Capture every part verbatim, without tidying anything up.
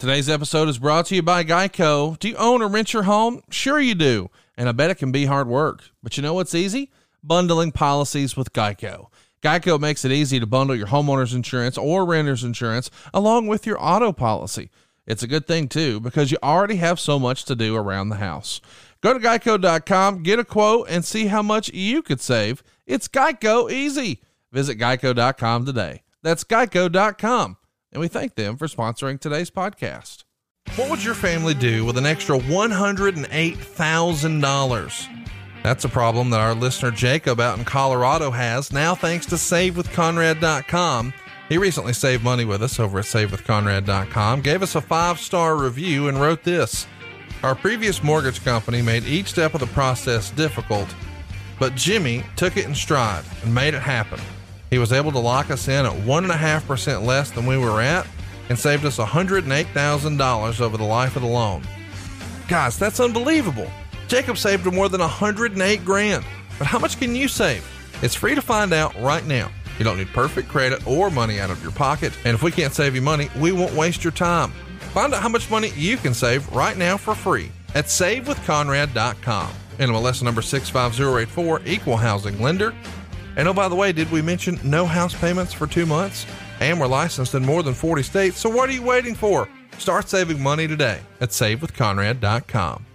Today's episode is brought to you by Geico. Do you own or rent your home? Sure you do. And I bet it can be hard work. But you know what's easy? Bundling policies with Geico. Geico makes it easy to bundle your homeowner's insurance or renter's insurance along with your auto policy. It's a good thing too, because you already have so much to do around the house. Go to geico dot com, get a quote, and see how much you could save. It's Geico easy. Visit geico dot com today. That's geico dot com. And we thank them for sponsoring today's podcast. What would your family do with an extra one hundred eight thousand dollars? That's a problem that our listener Jacob out in Colorado has now thanks to save with conrad dot com. He recently saved money with us over at save with conrad dot com, gave us a five-star review, and wrote this. Our previous mortgage company made each step of the process difficult, but Jimmy took it in stride and made it happen. He was able to lock us in at one point five percent less than we were at and saved us one hundred eight thousand dollars over the life of the loan. Guys, that's unbelievable. Jacob saved more than one hundred eight grand. But how much can you save? It's free to find out right now. You don't need perfect credit or money out of your pocket. And if we can't save you money, we won't waste your time. Find out how much money you can save right now for free at save with conrad dot com. N M L S number six five zero eight four, equal housing lender. And oh, by the way, did we mention no house payments for two months? And we're licensed in more than forty states, so what are you waiting for? Start saving money today at save with conrad dot com.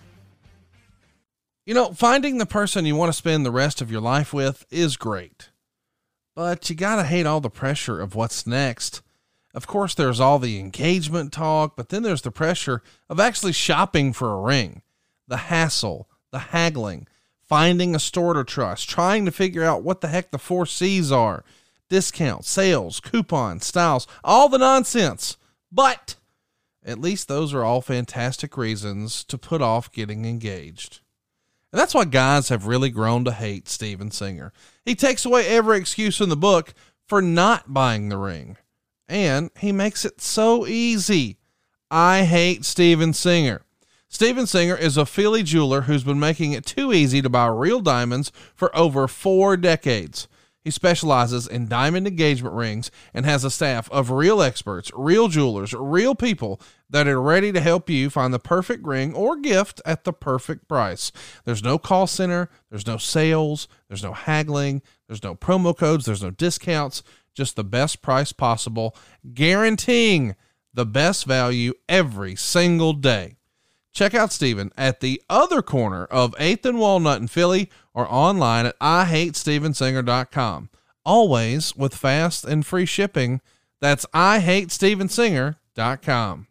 You know, finding the person you want to spend the rest of your life with is great, but you gotta hate all the pressure of what's next. Of course, there's all the engagement talk, but then there's the pressure of actually shopping for a ring, the hassle, the haggling, finding a store to trust, trying to figure out what the heck the four C's are, discounts, sales, coupons, styles, all the nonsense. But at least those are all fantastic reasons to put off getting engaged. And that's why guys have really grown to hate Steven Singer. He takes away every excuse in the book for not buying the ring. And he makes it so easy. I hate Steven Singer. Steven Singer is a Philly jeweler who's been making it too easy to buy real diamonds for over four decades. He specializes in diamond engagement rings and has a staff of real experts, real jewelers, real people that are ready to help you find the perfect ring or gift at the perfect price. There's no call center. There's no sales. There's no haggling. There's no promo codes. There's no discounts. Just the best price possible, guaranteeing the best value every single day. Check out Steven at the other corner of eighth and Walnut in Philly or online at i hate steven singer dot com. Always with fast and free shipping. That's i hate steven singer dot com.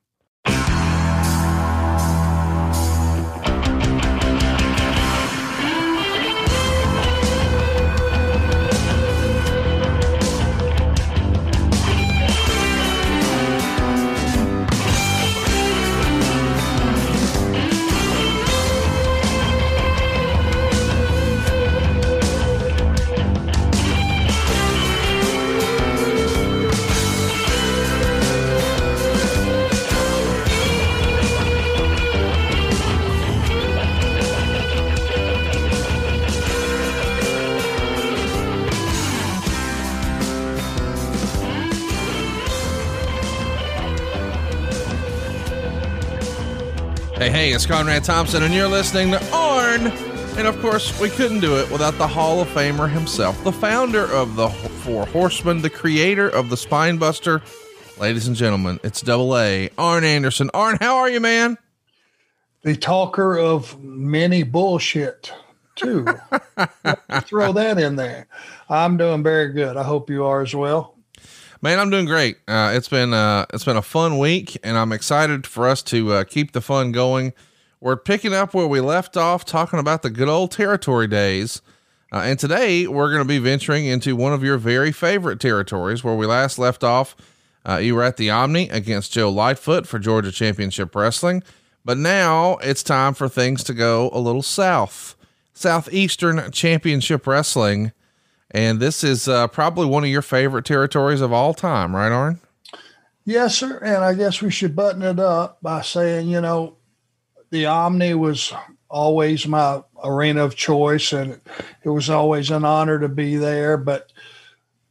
Hey, hey, it's Conrad Thompson, and you're listening to Arn. And of course, we couldn't do it without the Hall of Famer himself, the founder of the Four Horsemen, the creator of the Spine Buster. Ladies and gentlemen, it's Double A, Arn Anderson. Arn, how are you, man? The talker of many bullshit, too. Throw that in there. I'm doing very good. I hope you are as well. Man, I'm doing great. Uh, it's been uh, it's been a fun week, and I'm excited for us to uh, keep the fun going. We're picking up where we left off, talking about the good old territory days. Uh, and today we're going to be venturing into one of your very favorite territories. Where we last left off, uh, you were at the Omni against Joe Lightfoot for Georgia Championship Wrestling. But now it's time for things to go a little south. Southeastern Championship Wrestling. And this is uh, probably one of your favorite territories of all time, right, Arn? Yes, sir. And I guess we should button it up by saying, you know, the Omni was always my arena of choice, and it was always an honor to be there. But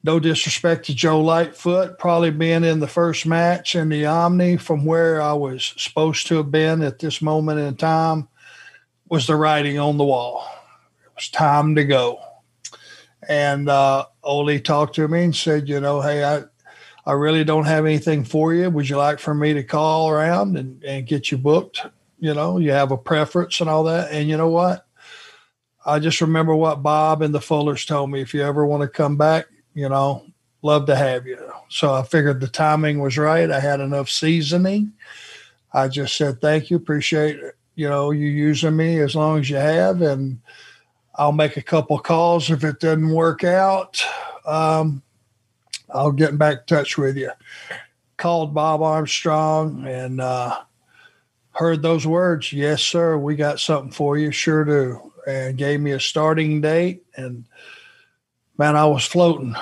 no disrespect to Joe Lightfoot, probably being in the first match in the Omni from where I was supposed to have been at this moment in time was the writing on the wall. It was time to go. And uh, Ole talked to me and said, you know, hey, I, I really don't have anything for you. Would you like for me to call around and, and get you booked? You know, you have a preference and all that. And you know what? I just remember what Bob and the Fullers told me. If you ever want to come back, you know, love to have you. So I figured the timing was right. I had enough seasoning. I just said, thank you. Appreciate, you know, you using me as long as you have. And I'll make a couple calls. If it doesn't work out, um, I'll get back in touch with you. Called Bob Armstrong and uh, heard those words. Yes, sir. We got something for you. Sure do. And gave me a starting date. And man, I was floating.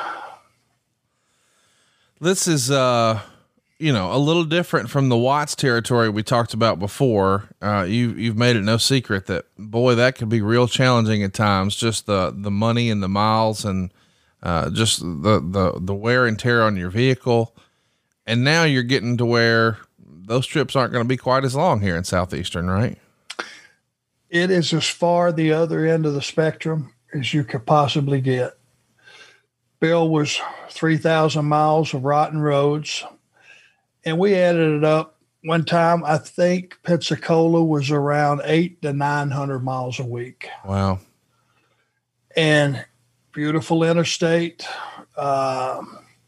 This is, uh, you know, a little different from the Watts territory we talked about before. Uh, you, you've made it no secret that, boy, that could be real challenging at times. Just the, the money and the miles and, uh, just the, the, the wear and tear on your vehicle. And now you're getting to where those trips aren't going to be quite as long here in Southeastern, right? It is as far the other end of the spectrum as you could possibly get. Bill was three thousand miles of rotten roads. And we added it up one time. I think Pensacola was around eight to nine hundred miles a week. Wow. And beautiful interstate, uh,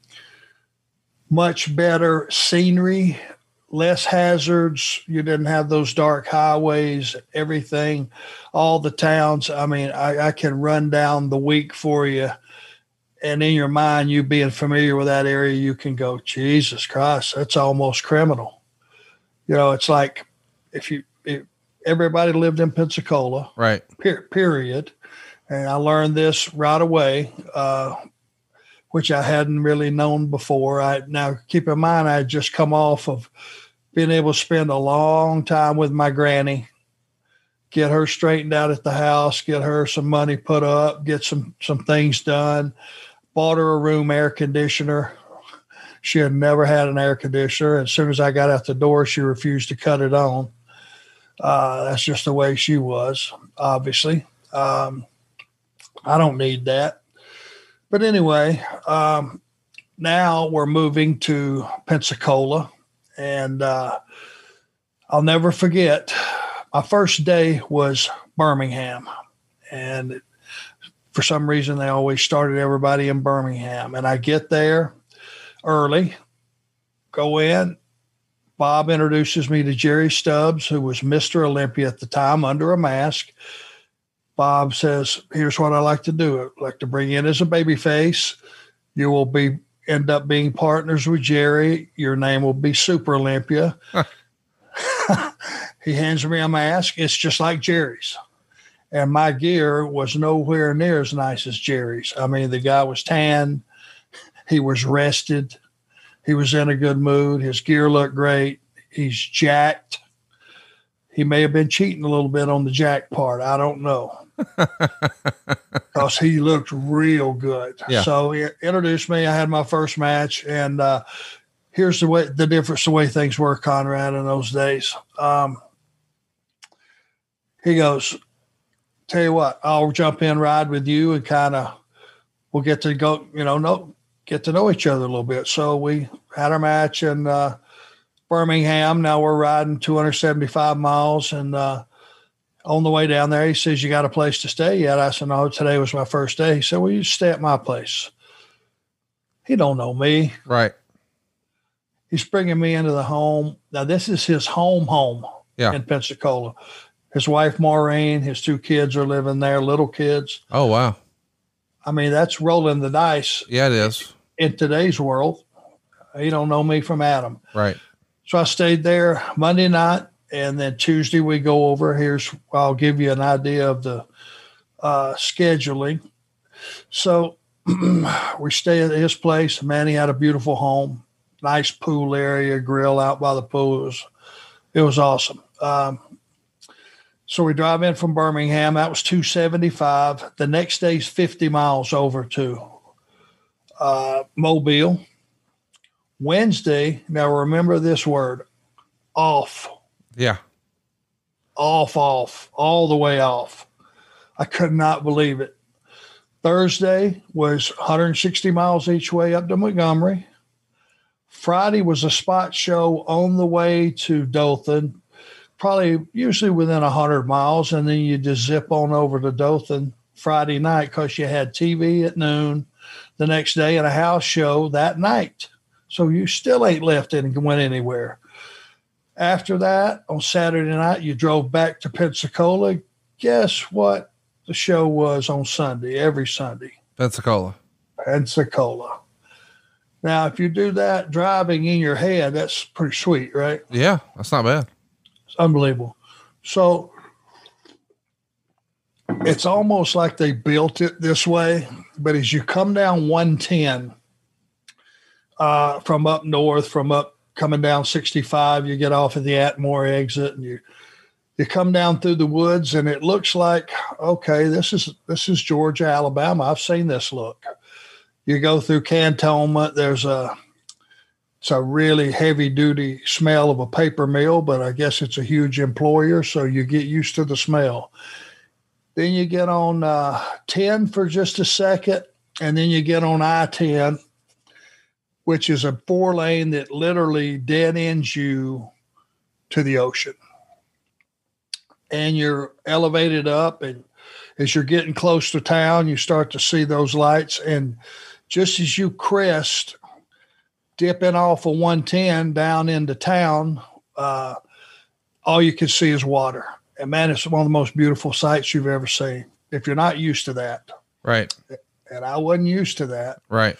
much better scenery, less hazards. You didn't have those dark highways, everything, all the towns. I mean, I, I can run down the week for you. And in your mind, you being familiar with that area, you can go, Jesus Christ, that's almost criminal. You know, it's like if you, if everybody lived in Pensacola, right? Per, period. And I learned this right away, uh, which I hadn't really known before. I now keep in mind, I had just come off of being able to spend a long time with my granny, get her straightened out at the house, get her some money put up, get some, some things done. Bought her a room air conditioner. She had never had an air conditioner. As soon as I got out the door, she refused to cut it on. Uh, that's just the way she was, obviously. Um, I don't need that. But anyway, um, now we're moving to Pensacola. And uh, I'll never forget, my first day was Birmingham. And it, for some reason, they always started everybody in Birmingham. And I get there early, go in. Bob introduces me to Jerry Stubbs, who was Mister Olympia at the time, under a mask. Bob says, here's what I like to do. I'd like to bring you in as a baby face. You will be end up being partners with Jerry. Your name will be Super Olympia. He hands me a mask. It's just like Jerry's. And my gear was nowhere near as nice as Jerry's. I mean, the guy was tan. He was rested. He was in a good mood. His gear looked great. He's jacked. He may have been cheating a little bit on the jack part. I don't know. Because he looked real good. Yeah. So he introduced me. I had my first match. And uh, here's the way the difference, the way things were, Conrad, in those days. Um, he goes, tell you what, I'll jump in, ride with you, and kind of we'll get to go, you know, know, get to know each other a little bit. So we had our match in uh, Birmingham. Now we're riding two hundred seventy-five miles. And uh, on the way down there, he says, you got a place to stay yet? I said, no, today was my first day. He said, well, you stay at my place. He don't know me. Right. He's bringing me into the home. Now, this is his home home yeah. in Pensacola. His wife, Maureen, his two kids are living there, little kids. Oh, wow. I mean, that's rolling the dice. Yeah, it is. In today's world. He don't know me from Adam. Right. So I stayed there Monday night, and then Tuesday we go over. Here's, I'll give you an idea of the uh, scheduling. So we stay at his place. Man, he had a beautiful home, nice pool area, grill out by the pool. It was, it was awesome. Um, So we drive in from Birmingham. That was two seventy-five. The next day's fifty miles over to uh, Mobile. Wednesday, now remember this word, off. Yeah. Off, off, all the way off. I could not believe it. Thursday was one hundred sixty miles each way up to Montgomery. Friday was a spot show on the way to Dothan, probably usually within one hundred miles, and then you just zip on over to Dothan Friday night because you had T V at noon the next day and a house show that night. So you still ain't left and went anywhere. After that, on Saturday night, you drove back to Pensacola. Guess what the show was on Sunday, every Sunday? Pensacola. Pensacola. Now, if you do that driving in your head, that's pretty sweet, right? Yeah, that's not bad. It's unbelievable. So it's almost like they built it this way. But as you come down one ten uh, from up north, from up coming down sixty-five, you get off at the Atmore exit, and you you come down through the woods, and it looks like, okay, this is this is Georgia, Alabama. I've seen this look. You go through Cantonment. There's a it's a really heavy duty smell of a paper mill, but I guess it's a huge employer, so you get used to the smell. Then you get on uh, ten for just a second, and then you get on I ten, which is a four lane that literally dead ends you to the ocean. And you're elevated up, and as you're getting close to town, you start to see those lights. And just as you crest, dipping off of one ten down into town, uh, all you can see is water. And man, it's one of the most beautiful sights you've ever seen, if you're not used to that. Right. And I wasn't used to that. Right.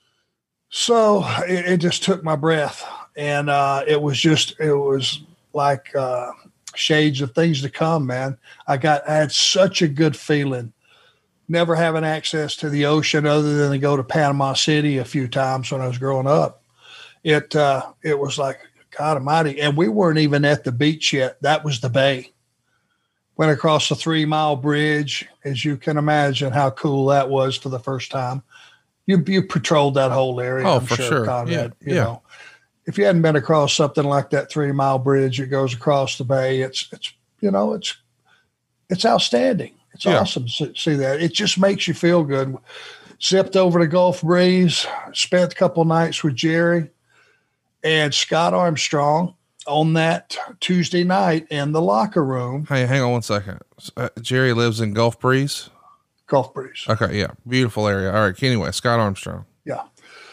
So it, it just took my breath. And uh, it was just, it was like uh, shades of things to come, man. I got, I had such a good feeling, never having access to the ocean other than to go to Panama City a few times when I was growing up. It, uh, it was like, God almighty. And we weren't even at the beach yet. That was the bay. Went across the three mile bridge. As you can imagine how cool that was for the first time. You, you patrolled that whole area. Oh, I'm for sure, sure. Conrad, Yeah. you yeah. know. If you hadn't been across something like that three mile bridge that goes across the bay, it's, it's, you know, it's, it's outstanding. It's Yeah. awesome to see that. It just makes you feel good. Zipped over to Gulf Breeze, spent a couple nights with Jerry and Scott Armstrong on that Tuesday night in the locker room. Hey, hang on one second. Uh, Jerry lives in Gulf Breeze. Gulf Breeze. Okay. Yeah. Beautiful area. All right. Anyway, Scott Armstrong. Yeah.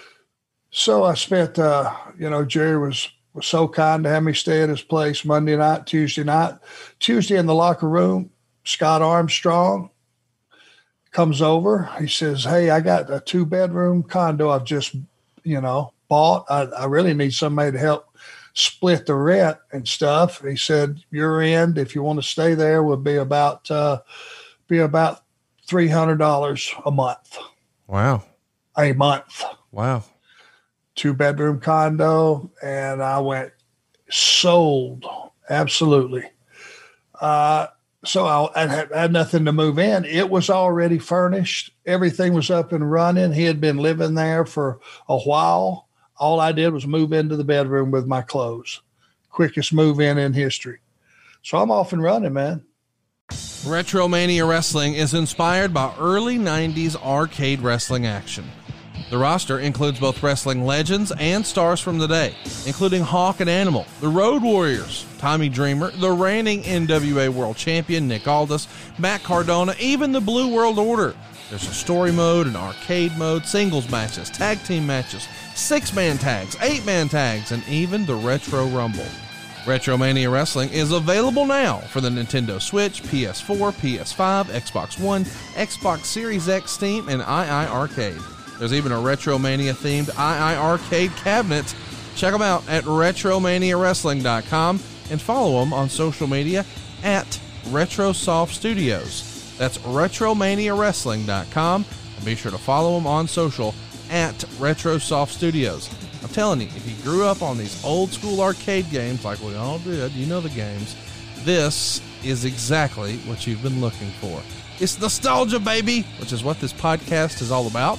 So I spent, uh, you know, Jerry was, was so kind to have me stay at his place Monday night, Tuesday night. Tuesday in the locker room, Scott Armstrong comes over. He says, hey, I got a two bedroom condo I've just, you know, bought. I, I really need somebody to help split the rent and stuff. He said, your end, if you want to stay there, would be about, uh, be about three hundred dollars a month. Wow. A month. Wow. Two bedroom condo. And I went sold. Absolutely. Uh, so I, I, had, I had nothing to move in. It was already furnished. Everything was up and running. He had been living there for a while. All I did was move into the bedroom with my clothes. Quickest move in in history. So I'm off and running, man. Retromania Wrestling is inspired by early nineties arcade wrestling action. The roster includes both wrestling legends and stars from the day, including Hawk and Animal, the Road Warriors, Tommy Dreamer, the reigning N W A World Champion Nick Aldis, Matt Cardona, even the Blue World Order. There's a story mode, an arcade mode, singles matches, tag team matches, six-man tags, eight-man tags, and even the Retro Rumble. Retromania Wrestling is available now for the Nintendo Switch, P S four, P S five, Xbox One, Xbox Series X, Steam, and two I Arcade. There's even a Retromania-themed two I Arcade cabinet. Check them out at retromania wrestling dot com and follow them on social media at RetroSoft Studios. That's retromania wrestling dot com, and be sure to follow them on social at RetroSoft Studios. I'm telling you, if you grew up on these old school arcade games like we all did, you know the games, this is exactly what you've been looking for. It's nostalgia, baby, which is what this podcast is all about.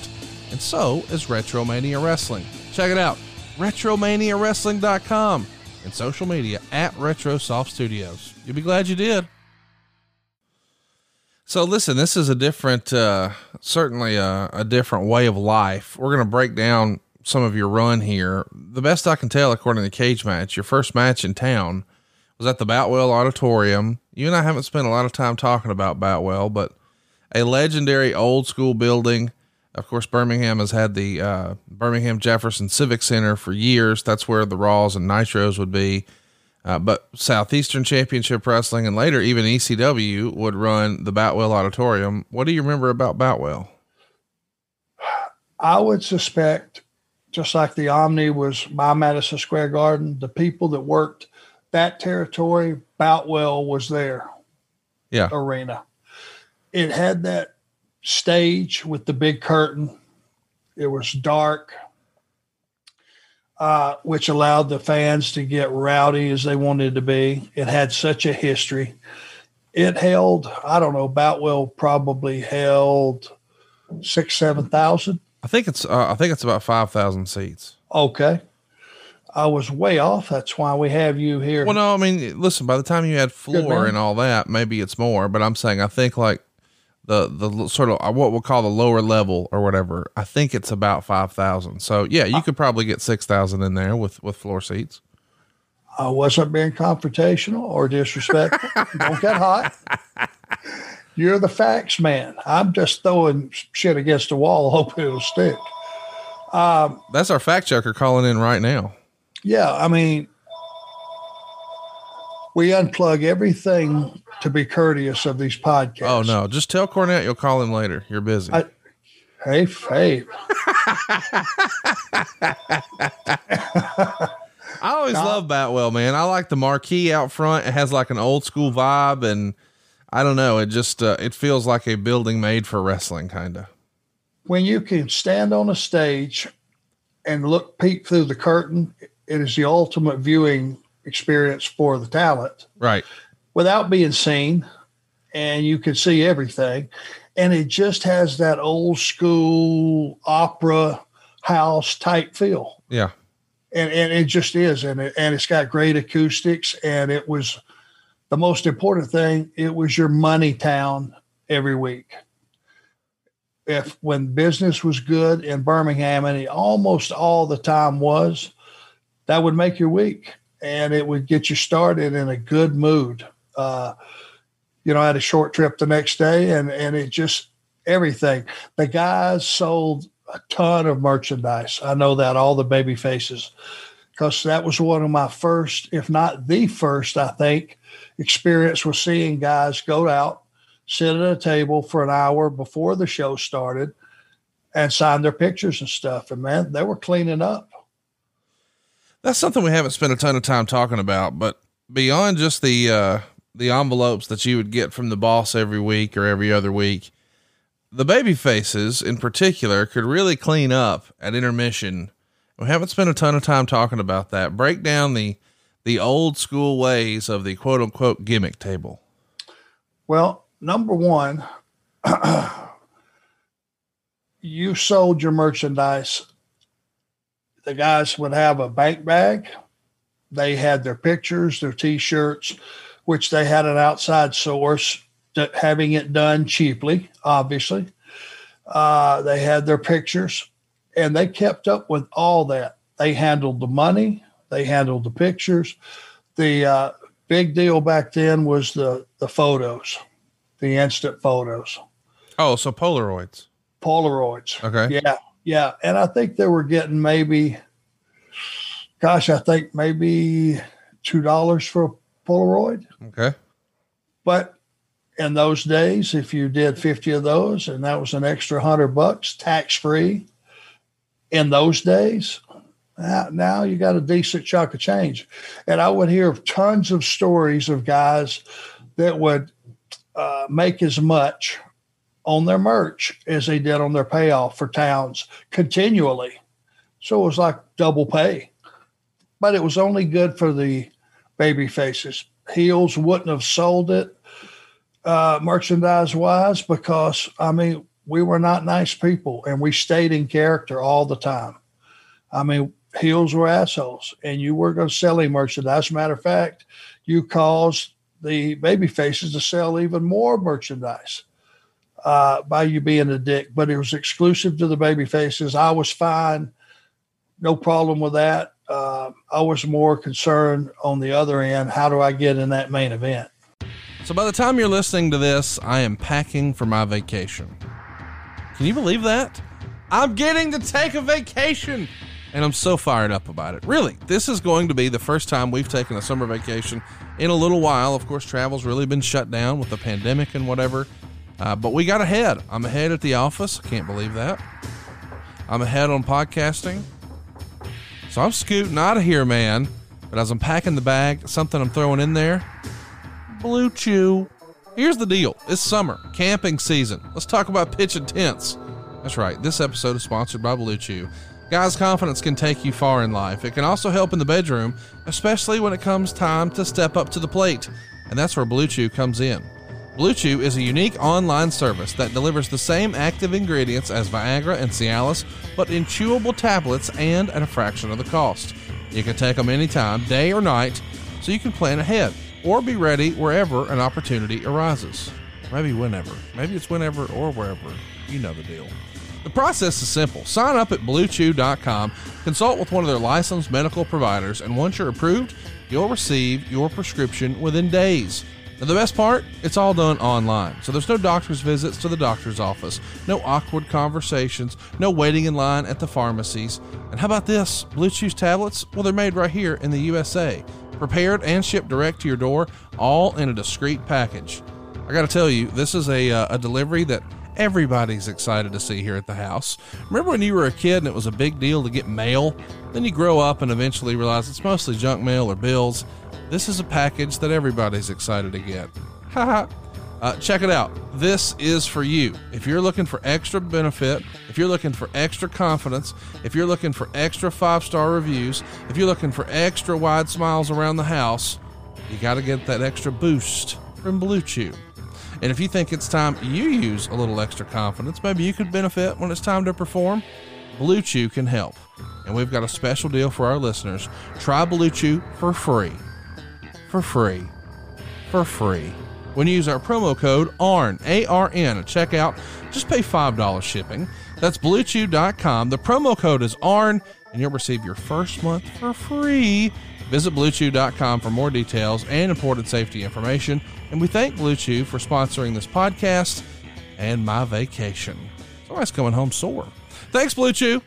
and so is Retromania Wrestling. Check it out, retromania wrestling dot com, and social media at RetroSoft Studios. You'll be glad you did. So listen, this is a different, uh, certainly a, a different way of life. We're going to break down some of your run here. The best I can tell, according to Cage Match, your first match in town was at the Boutwell Auditorium. You and I haven't spent a lot of time talking about Boutwell, but a legendary old school building. Of course, Birmingham has had the, uh, Birmingham Jefferson Civic Center for years. That's where the Raws and Nitros would be. Uh, but Southeastern Championship Wrestling and later even E C W would run the Boutwell Auditorium. What do you remember about Boutwell? I would suspect, just like the Omni was by Madison Square Garden, the people that worked that territory, Boutwell was their yeah. arena. It had that stage with the big curtain. It was dark. Uh, which allowed the fans to get rowdy as they wanted to be. It had such a history. It held, I don't know, Boutwell probably held six, seven thousand. I think it's, uh, I think it's about five thousand seats. Okay. I was way off. That's why we have you here. Well, no, I mean, listen, by the time you had floor and all that, maybe it's more, but I'm saying, I think like the, the sort of what we'll call the lower level or whatever, I think it's about five thousand. So yeah, you could probably get six thousand in there with, with floor seats. I wasn't being confrontational or disrespectful. Don't get hot. You're the facts man. I'm just throwing shit against the wall, hoping it'll stick. Um, That's our fact checker calling in right now. Yeah. I mean, we unplug everything to be courteous of these podcasts. Oh no, just tell Cornette you'll call him later. You're busy. I, hey, hey. I always no. love Boutwell, man. I like the marquee out front. It has like an old school vibe, and I don't know. It just, uh, it feels like a building made for wrestling, kind of. When you can stand on a stage and look, peek through the curtain, it is the ultimate viewing experience for the talent. Right. Without being seen, and you can see everything. And it just has that old school opera house type feel. Yeah. And and it just is. And it, and it's got great acoustics. And it was the most important thing. It was your money town every week. If when business was good in Birmingham, and it almost all the time was, that would make your week. And it would get you started in a good mood. Uh, you know, I had a short trip the next day, and, and it just, everything. The guys sold a ton of merchandise. I know that, all the baby faces, because that was one of my first, if not the first, I think, experience was seeing guys go out, sit at a table for an hour before the show started and sign their pictures and stuff. And man, they were cleaning up. That's something we haven't spent a ton of time talking about, but beyond just the, uh, the envelopes that you would get from the boss every week or every other week, the baby faces in particular could really clean up at intermission. We haven't spent a ton of time talking about that. Break down the, the old school ways of the quote unquote gimmick table. Well, number one, you sold your merchandise. The guys would have a bank bag. They had their pictures, their t-shirts, which they had an outside source to having it done cheaply, obviously. Uh, they had their pictures, and they kept up with all that. They handled the money. They handled the pictures. The uh, big deal back then was the, the photos, the instant photos. Oh, so Polaroids. Polaroids. Okay. Yeah. Yeah. And I think they were getting maybe, gosh, I think maybe two dollars for a Polaroid. Okay. But in those days, if you did fifty of those, and that was an extra hundred bucks tax free in those days, now, now you got a decent chunk of change. And I would hear tons of stories of guys that would uh, make as much on their merch as they did on their payoff for towns continually. So it was like double pay, but it was only good for the baby faces. Heels wouldn't have sold it uh, merchandise wise, because I mean, we were not nice people, and we stayed in character all the time. I mean, heels were assholes, and you were going to sell any merchandise. As a matter of fact, you caused the baby faces to sell even more merchandise uh, by you being a dick, but it was exclusive to the baby faces. I was fine. No problem with that. Uh, I was more concerned on the other end. How do I get in that main event? So by the time you're listening to this, I am packing for my vacation. Can you believe that? I'm getting to take a vacation, and I'm so fired up about it. Really, this is going to be the first time we've taken a summer vacation in a little while. Of course, travel's really been shut down with the pandemic and whatever, uh, but we got ahead. I'm ahead at the office. I can't believe that. I'm ahead on podcasting. So I'm scooting out of here, man. But as I'm packing the bag, something I'm throwing in there, Blue Chew. Here's the deal. It's summer, camping season. Let's talk about pitching tents. That's right. This episode is sponsored by Blue Chew. Guys, confidence can take you far in life. It can also help in the bedroom, especially when it comes time to step up to the plate. And that's where Blue Chew comes in. Blue Chew is a unique online service that delivers the same active ingredients as Viagra and Cialis, but in chewable tablets and at a fraction of the cost. You can take them anytime, day or night, so you can plan ahead or be ready wherever an opportunity arises. Maybe whenever. Maybe it's whenever or wherever. You know the deal. The process is simple. Sign up at blue chew dot com, consult with one of their licensed medical providers, and once you're approved, you'll receive your prescription within days. Now, the best part, it's all done online. So there's no doctor's visits to the doctor's office, no awkward conversations, no waiting in line at the pharmacies. And how about this? Blue Chew's tablets? Well, they're made right here in the U S A. Prepared and shipped direct to your door, all in a discreet package. I got to tell you, this is a, uh, a delivery that everybody's excited to see here at the house. Remember when you were a kid and it was a big deal to get mail? Then you grow up and eventually realize it's mostly junk mail or bills. This is a package that everybody's excited to get. Haha. uh, check it out. This is for you. If you're looking for extra benefit, if you're looking for extra confidence, if you're looking for extra five-star reviews, if you're looking for extra wide smiles around the house, you got to get that extra boost from Blue Chew. And if you think it's time you use a little extra confidence, maybe you could benefit when it's time to perform, Blue Chew can help. And we've got a special deal for our listeners. Try Blue Chew for free. For free. For free. When you use our promo code A R N, A R N, at checkout, just pay five dollars shipping. That's blue chew dot com. The promo code is A R N, and you'll receive your first month for free. Visit blue chew dot com for more details and important safety information. And we thank Blue Chew for sponsoring this podcast and my vacation. Somebody's coming home sore. Thanks, Blue Chew.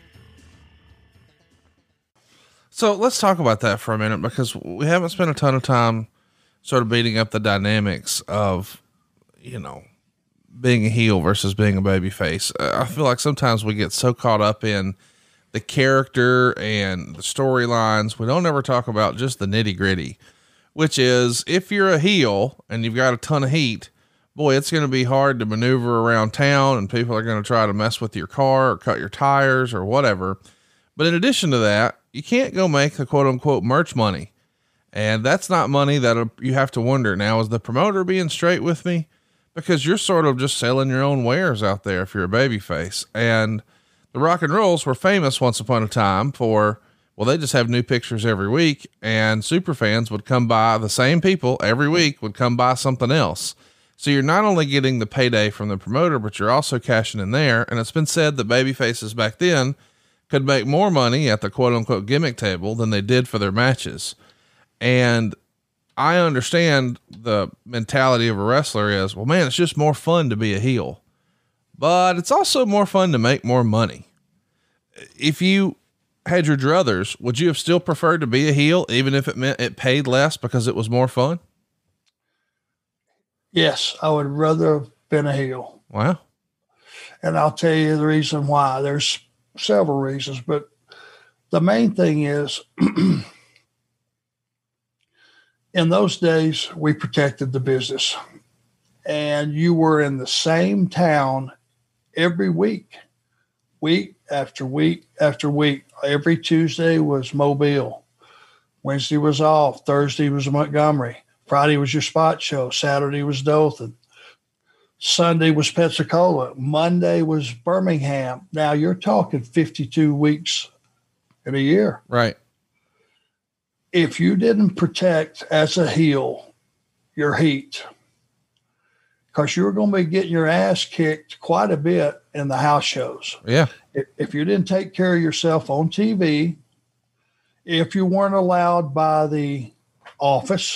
So let's talk about that for a minute, because we haven't spent a ton of time sort of beating up the dynamics of, you know, being a heel versus being a baby face. I feel like sometimes we get so caught up in the character and the storylines, we don't ever talk about just the nitty gritty, which is if you're a heel and you've got a ton of heat, boy, it's going to be hard to maneuver around town, and people are going to try to mess with your car or cut your tires or whatever. But in addition to that, you can't go make the quote unquote merch money. And that's not money that you have to wonder, now, is the promoter being straight with me? Because you're sort of just selling your own wares out there if you're a baby face. And the Rock and Rolls were famous once upon a time for, well, they just have new pictures every week, and super fans would come by, the same people every week would come by something else. So you're not only getting the payday from the promoter, but you're also cashing in there. And it's been said that baby faces back then could make more money at the quote unquote gimmick table than they did for their matches. And I understand the mentality of a wrestler is, well, man, it's just more fun to be a heel, but it's also more fun to make more money. If you had your druthers, would you have still preferred to be a heel, even if it meant it paid less because it was more fun? Yes, I would rather have been a heel. Wow. And I'll tell you the reason why. There's several reasons, but the main thing is in those days, we protected the business, and you were in the same town every week, week after week after week. Every Tuesday was Mobile. Wednesday was off. Thursday was Montgomery. Friday was your spot show. Saturday was Dothan. Sunday was Pensacola. Monday was Birmingham. Now you're talking fifty-two weeks in a year. Right. If you didn't protect as a heel your heat, because you were going to be getting your ass kicked quite a bit in the house shows. Yeah. If, if you didn't take care of yourself on T V, if you weren't allowed by the office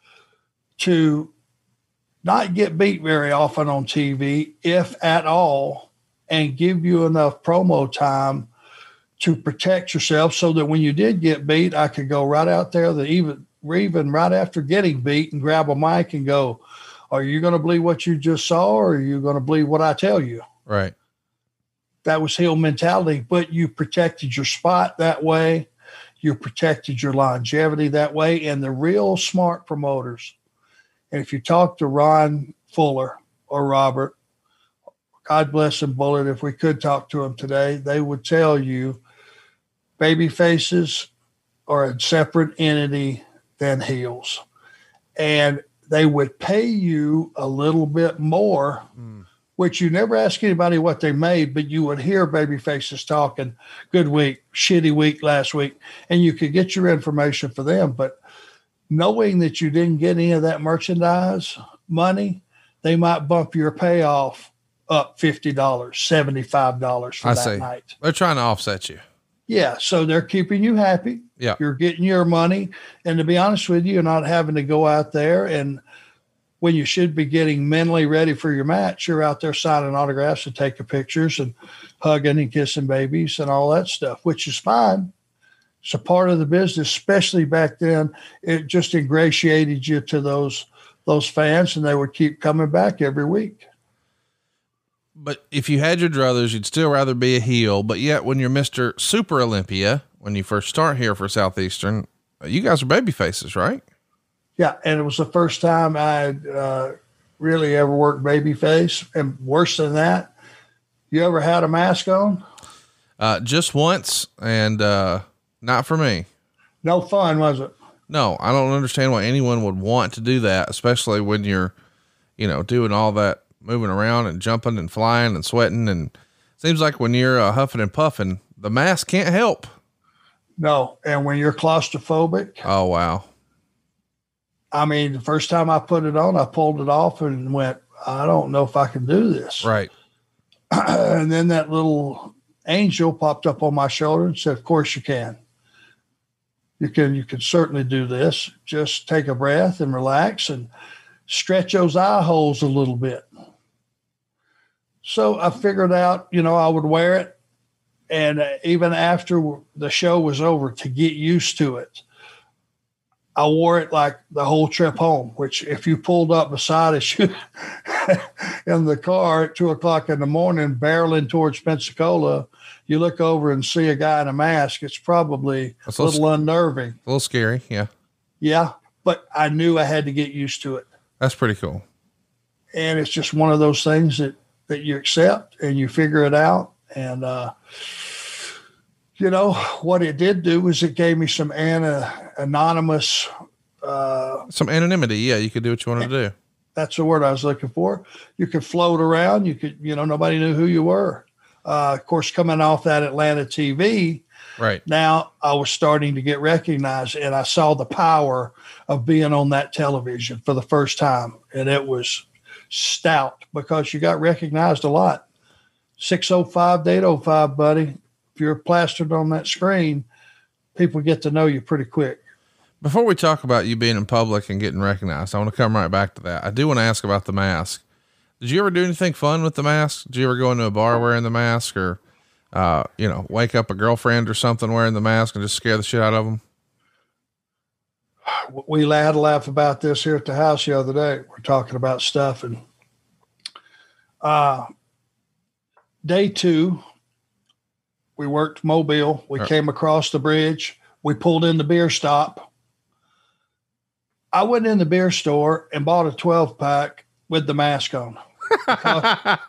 to not get beat very often on T V, if at all, and give you enough promo time to protect yourself so that when you did get beat, I could go right out there, the even, even right after getting beat and grab a mic and go, are you going to believe what you just saw, or are you going to believe what I tell you? Right. That was heel mentality, but you protected your spot that way. You protected your longevity that way. And the real smart promoters, and if you talk to Ron Fuller or Robert, God bless them, Bullet, if we could talk to them today, they would tell you baby faces are a separate entity than heels. And they would pay you a little bit more, mm. which you never ask anybody what they made, but you would hear baby faces talking, good week, shitty week last week, and you could get your information for them. But knowing that you didn't get any of that merchandise money, they might bump your payoff up fifty dollars, seventy-five dollars for I that see. night. They're trying to offset you. Yeah. So they're keeping you happy. Yeah. You're getting your money. And to be honest with you, you're not having to go out there and when you should be getting mentally ready for your match, you're out there signing autographs and taking pictures and hugging and kissing babies and all that stuff, which is fine. It's a part of the business, especially back then. It just ingratiated you to those, those fans, and they would keep coming back every week. But if you had your druthers, you'd still rather be a heel. But yet when you're Mister Super Olympia, when you first start here for Southeastern, you guys are baby faces, right? Yeah. And it was the first time I uh, really ever worked baby face. And worse than that, you ever had a mask on? Uh, just once. And, uh, not for me. No fun, was it? No, I don't understand why anyone would want to do that, especially when you're, you know, doing all that moving around and jumping and flying and sweating. And it seems like when you're uh, huffing and puffing, the mask can't help. No. And when you're claustrophobic. Oh, wow. I mean, the first time I put it on, I pulled it off and went, I don't know if I can do this. Right. And then that little angel popped up on my shoulder and said, of course you can. You can, you can certainly do this. Just take a breath and relax and stretch those eye holes a little bit. So I figured out, you know, I would wear it. And uh, even after the show was over, to get used to it, I wore it like the whole trip home, which if you pulled up beside us in the car at two o'clock in the morning, barreling towards Pensacola, you look over and see a guy in a mask. It's probably That's a little, little unnerving. A little scary. Yeah. Yeah. But I knew I had to get used to it. That's pretty cool. And it's just one of those things that, that you accept and you figure it out. And, uh, you know, what it did do was it gave me some ana- anonymous, uh, some anonymity. Yeah. You could do what you wanted to do. That's the word I was looking for. You could float around. You could, you know, nobody knew who you were. Uh, of course, coming off that Atlanta T V, right now I was starting to get recognized, and I saw the power of being on that television for the first time. And it was stout because you got recognized a lot. six oh five to eight oh five, buddy. If you're plastered on that screen, people get to know you pretty quick. Before we talk about you being in public and getting recognized, I want to come right back to that. I do want to ask about the mask. Did you ever do anything fun with the mask? Did you ever go into a bar wearing the mask, or, uh, you know, wake up a girlfriend or something wearing the mask and just scare the shit out of them? We had a laugh about this here at the house the other day. We're talking about stuff, and uh, day two, we worked Mobile. We right. came across the bridge. We pulled in the beer stop. I went in the beer store and bought a twelve pack with the mask on. Because,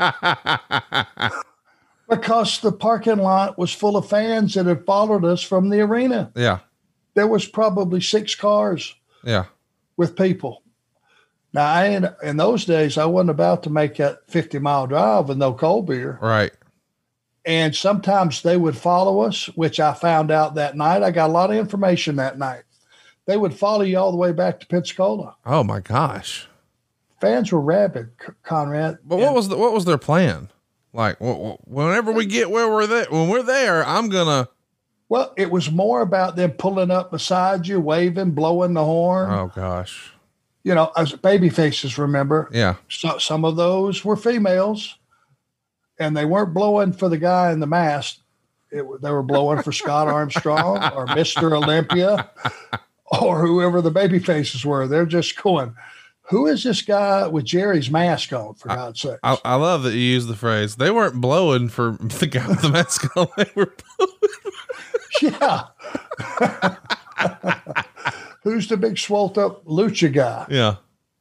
because the parking lot was full of fans that had followed us from the arena. Yeah. There was probably six cars. Yeah. With people. Now, I ain't, in those days, I wasn't about to make that fifty mile drive with no cold beer. Right. And sometimes they would follow us, which I found out that night. I got a lot of information that night. They would follow you all the way back to Pensacola. Oh my gosh. Fans were rabid, Conrad. But what was the, what was their plan? Like, whenever we get where we're there, when we're there, I'm gonna. Well, it was more about them pulling up beside you, waving, blowing the horn. Oh gosh. You know, as baby faces, remember? Yeah. So, some of those were females, and they weren't blowing for the guy in the mask. It, they were blowing for Scott Armstrong or Mister Olympia or whoever the baby faces were. They're just going, who is this guy with Jerry's mask on, for God's sake? I, I love that you use the phrase. They weren't blowing for the guy with the mask on. They were blowing. Yeah. Who's the big swolled up lucha guy? Yeah.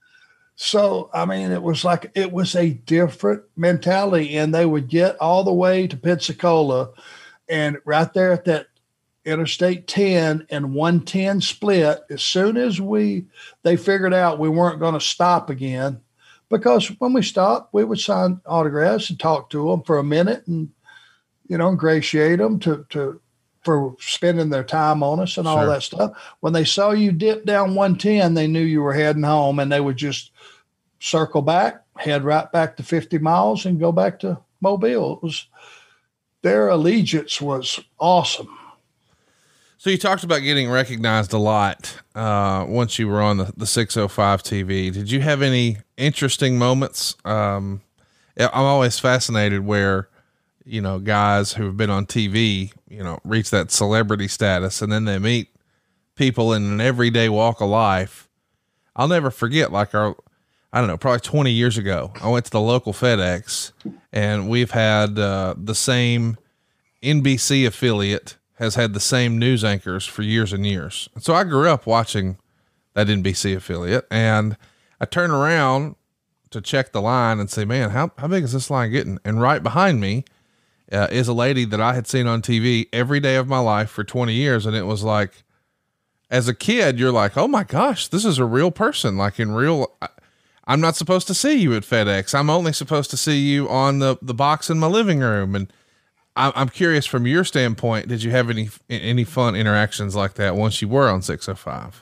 So, I mean, it was like, it was a different mentality, and they would get all the way to Pensacola, and right there at that Interstate ten and one ten split, as soon as we, they figured out we weren't going to stop again, because when we stopped, we would sign autographs and talk to them for a minute and, you know, ingratiate them to, to, for spending their time on us and all Sure. that stuff. When they saw you dip down one ten, they knew you were heading home, and they would just circle back, head right back to fifty miles and go back to Mobile. It was, their allegiance was awesome. So you talked about getting recognized a lot uh, once you were on the, the six oh five T V. Did you have any interesting moments? Um, I'm always fascinated where, you know, guys who've been on T V, you know, reach that celebrity status, and then they meet people in an everyday walk of life. I'll never forget, like our, I don't know, probably twenty years ago, I went to the local FedEx, and we've had uh, the same N B C affiliate has had the same news anchors for years and years. And so I grew up watching that N B C affiliate, and I turn around to check the line and say, man, how, how big is this line getting? And right behind me uh, is a lady that I had seen on T V every day of my life for twenty years. And it was like, as a kid, you're like, oh my gosh, this is a real person. Like in real, I, I'm not supposed to see you at FedEx. I'm only supposed to see you on the, the box in my living room. And I'm curious, from your standpoint, did you have any any fun interactions like that once you were on six oh five?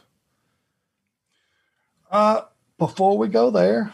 Uh, before we go there,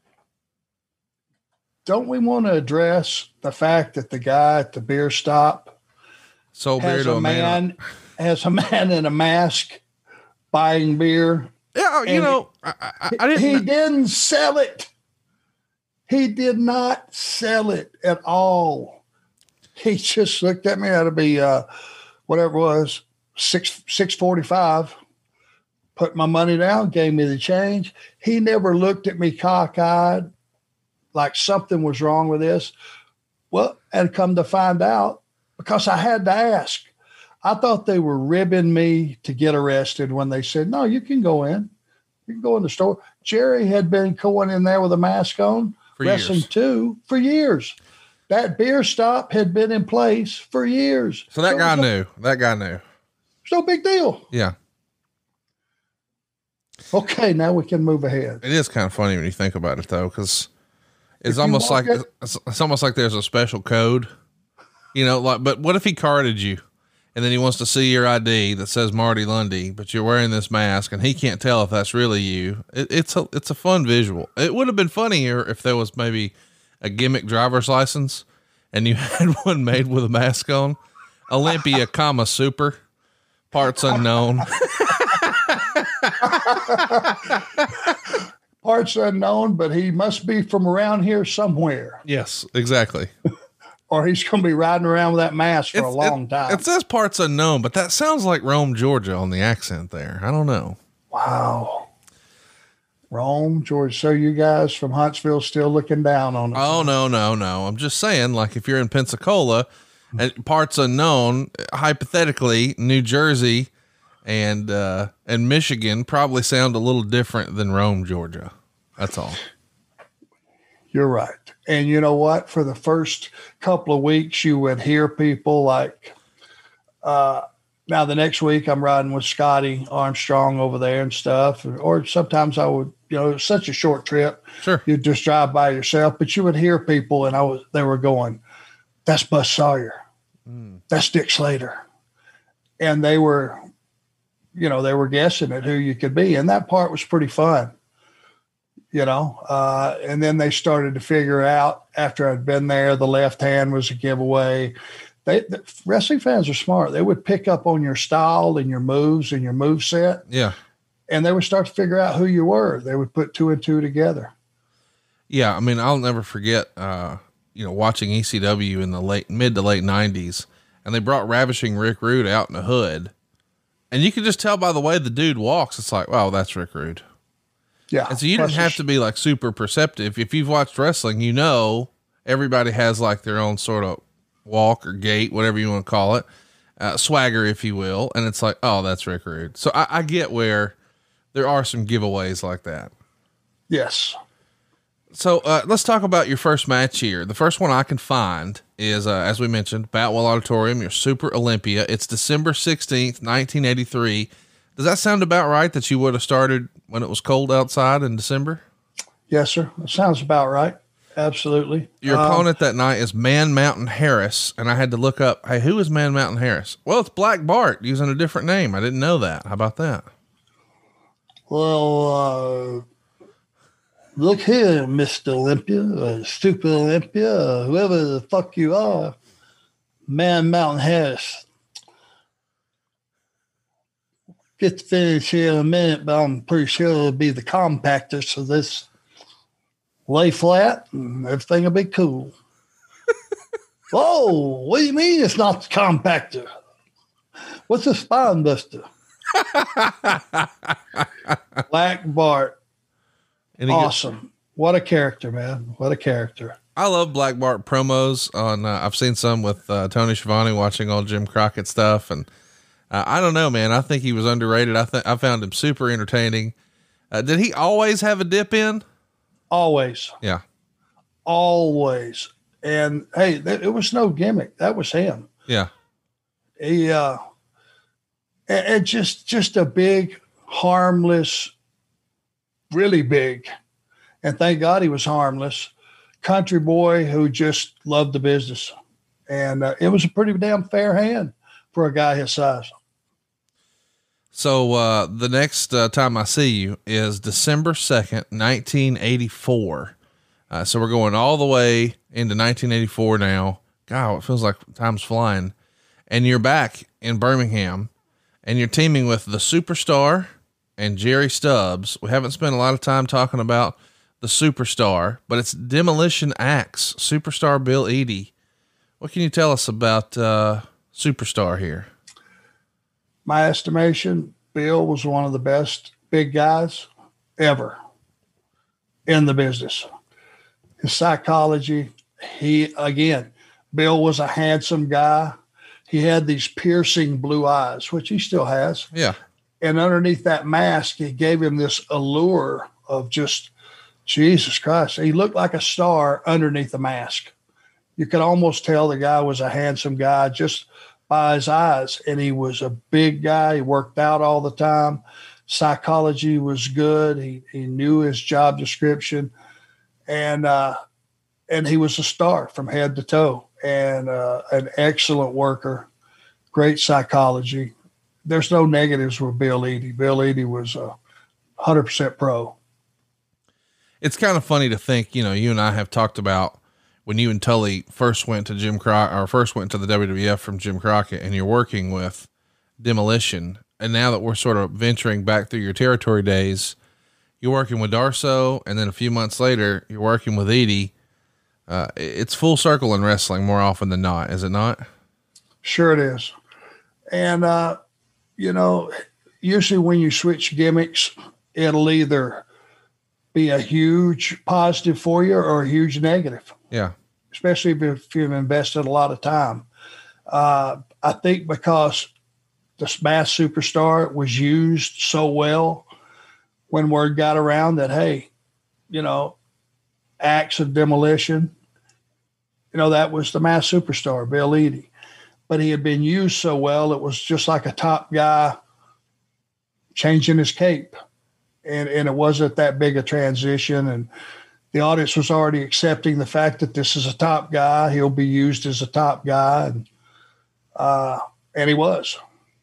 don't we want to address the fact that the guy at the beer stop sold beer has to a a man, man has a man in a mask buying beer? Yeah, you And know, I, I, I didn't. He didn't sell it. He did not sell it at all. He just looked at me. That'll be uh, whatever it was, six six forty five. Put my money down, gave me the change. He never looked at me cockeyed, like something was wrong with this. Well, and come to find out, because I had to ask. I thought they were ribbing me to get arrested when they said, "No, you can go in. You can go in the store." Jerry had been going in there with a mask on, For wrestling years. too, for years. That beer stop had been in place for years. So that So guy it was knew. That guy knew. no, no big deal. Yeah, Okay, now we can move ahead. it is kind of funny when you think about it, though, because it's If you almost walk like it- it's, it's almost like there's a special code, you know. Like, but what if he carded you, and then he wants to see your I D that says Marty Lundy, but you're wearing this mask, and he can't tell if that's really you? It, it's a it's a fun visual. It would have been funnier if there was maybe a gimmick driver's license, and you had one made with a mask on. Olympia, comma super, parts unknown. Parts unknown, but he must be from around here somewhere, Yes, exactly. or he's going to be riding around with that mask for a It's- long it, time. It says parts unknown, but that sounds like Rome, Georgia on the accent there. I don't know. Wow. Rome, Georgia. So you guys from Huntsville still looking down on us? Oh, no, no, no. I'm just saying, like, if you're in Pensacola and parts unknown, hypothetically, New Jersey and, uh, and Michigan probably sound a little different than Rome, Georgia. That's all. You're right. And you know what? For the first couple of weeks, you would hear people like, uh, now the next week I'm riding with Scotty Armstrong over there and stuff. Or sometimes I would, you know, it was such a short trip. Sure. You'd just drive by yourself, but you would hear people, and I was, they were going, "That's Buzz Sawyer. Mm. That's Dick Slater." And they were, you know, they were guessing at who you could be. And that part was pretty fun, you know. Uh, and then they started to figure out, after I'd been there, the left hand was a giveaway. They, the wrestling fans are smart. They would pick up on your style and your moves and your move set. Yeah. And they would start to figure out who you were. They would put two and two together. Yeah. I mean, I'll never forget, uh, you know, watching E C W in the late, mid to late nineties, and they brought Ravishing Rick Rude out in a hood. And you could just tell by the way the dude walks, it's like, wow, that's Rick Rude. Yeah. And so you didn't have to be like super perceptive. If you've watched wrestling, you know, everybody has like their own sort of walk or gait, whatever you want to call it, uh, swagger, if you will. And it's like, oh, that's Rick Rude. So I, I get where there are some giveaways like that. Yes. So uh, let's talk about your first match here. The first one I can find is, uh, as we mentioned, Boutwell Auditorium, your Super Olympia. It's December sixteenth, nineteen eighty-three. Does that sound about right, that you would have started when it was cold outside in December? Yes, sir. It sounds about right. Absolutely. Your um, opponent that night is Man Mountain Harris, and I had to look up, hey, who is Man Mountain Harris? Well, it's Black Bart using a different name. I didn't know that. How about that? Well, uh, look here, Mister Olympia, uh, Stupid Olympia, uh, whoever the fuck you are, Man Mountain Harris. Get to finish here in a minute, but I'm pretty sure it'll be the compactor, so this lay flat and everything will be cool. Whoa, what do you mean it's not the compactor? What's a spine buster? Black Bart. Awesome. Gets, what a character, man. What a character. I love Black Bart promos on, uh, I've seen some with uh, Tony Schiavone watching all Jim Crockett stuff. And uh, I don't know, man, I think he was underrated. I think I found him super entertaining. Uh, did he always have a dip in? Always. Yeah. Always. And hey, th- it was no gimmick. That was him. Yeah. He, uh, and, and just, just a big, harmless, really big, and thank God he was harmless, country boy who just loved the business. And uh, it was a pretty damn fair hand for a guy his size. So uh, the next uh, time I see you is December second, nineteen eighty-four. Uh, so we're going all the way into nineteen eighty-four now. God, it feels like time's flying. And you're back in Birmingham, and you're teaming with the Superstar and Jerry Stubbs. We haven't spent a lot of time talking about the Superstar, but it's Demolition Axe, Superstar Bill Eadie. What can you tell us about uh, Superstar here? My estimation, Bill was one of the best big guys ever in the business. His psychology, he, again, Bill was a handsome guy. He had these piercing blue eyes, which he still has. Yeah. And underneath that mask, he gave him this allure of just, Jesus Christ. He looked like a star underneath the mask. You could almost tell the guy was a handsome guy just by his eyes. And he was a big guy. He worked out all the time. Psychology was good. He he knew his job description. And uh, and he was a star from head to toe, and uh, an excellent worker, great psychology. There's no negatives with Bill Eadie. Bill Eadie was a hundred percent pro. It's kind of funny to think, you know, you and I have talked about when you and Tully first went to Jim Crockett, or first went to the W W F from Jim Crockett, and you're working with Demolition. And now that we're sort of venturing back through your territory days, you're working with Darso, and then a few months later, you're working with Eadie. Uh, it's full circle in wrestling more often than not, is it not? Sure it is. And, uh, you know, usually when you switch gimmicks, it'll either be a huge positive for you or a huge negative. Yeah. Especially if you've invested a lot of time. Uh, I think because the Mass Superstar was used so well, when word got around that, hey, you know, Acts of Demolition, you know, that was the Mass Superstar, Bill Eadie. But he had been used so well, it was just like a top guy changing his cape. and, and it wasn't that big a transition. And the audience was already accepting the fact that this is a top guy. He'll be used as a top guy. And, uh, and he was.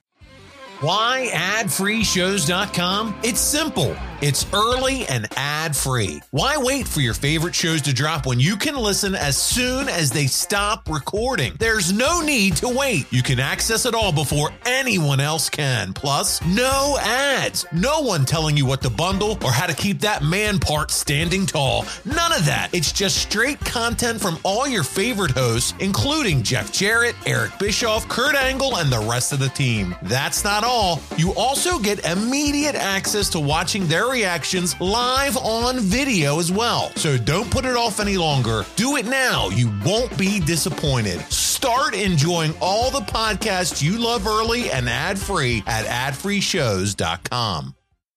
Why ad free shows dot com? It's simple. It's early and ad-free. Why wait for your favorite shows to drop when you can listen as soon as they stop recording? There's no need to wait. You can access it all before anyone else can. Plus, no ads. No one telling you what to bundle or how to keep that man part standing tall. None of that. It's just straight content from all your favorite hosts, including Jeff Jarrett, Eric Bischoff, Kurt Angle, and the rest of the team. That's not all. You also get immediate access to watching their reactions live on video as well. So don't put it off any longer. Do it now. You won't be disappointed. Start enjoying all the podcasts you love early and ad-free at ad free shows dot com.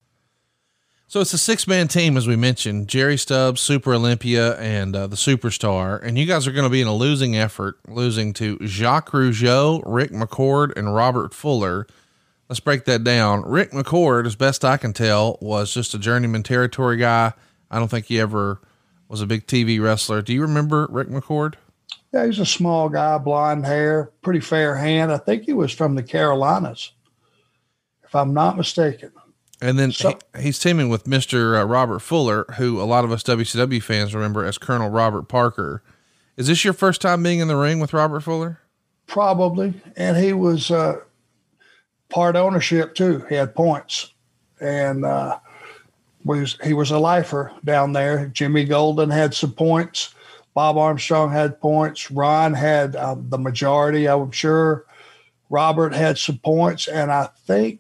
So it's a six-man team, as we mentioned, Jerry Stubbs, Super Olympia, and uh, the Superstar. And you guys are going to be in a losing effort, losing to Jacques Rougeau, Rick McCord, and Robert Fuller. Let's break that down. Rick McCord, as best I can tell, was just a journeyman territory guy. I don't think he ever was a big T V wrestler. Do you remember Rick McCord? Yeah, he's a small guy, blonde hair, pretty fair hand. I think he was from the Carolinas, if I'm not mistaken. And then So- he, he's teaming with Mister Uh, Robert Fuller, who a lot of us W C W fans remember as Colonel Robert Parker. Is this your first time being in the ring with Robert Fuller? Probably. And he was uh, part ownership, too. He had points. And uh, was he was a lifer down there. Jimmy Golden had some points. Bob Armstrong had points. Ron had uh, the majority, I'm sure. Robert had some points. And I think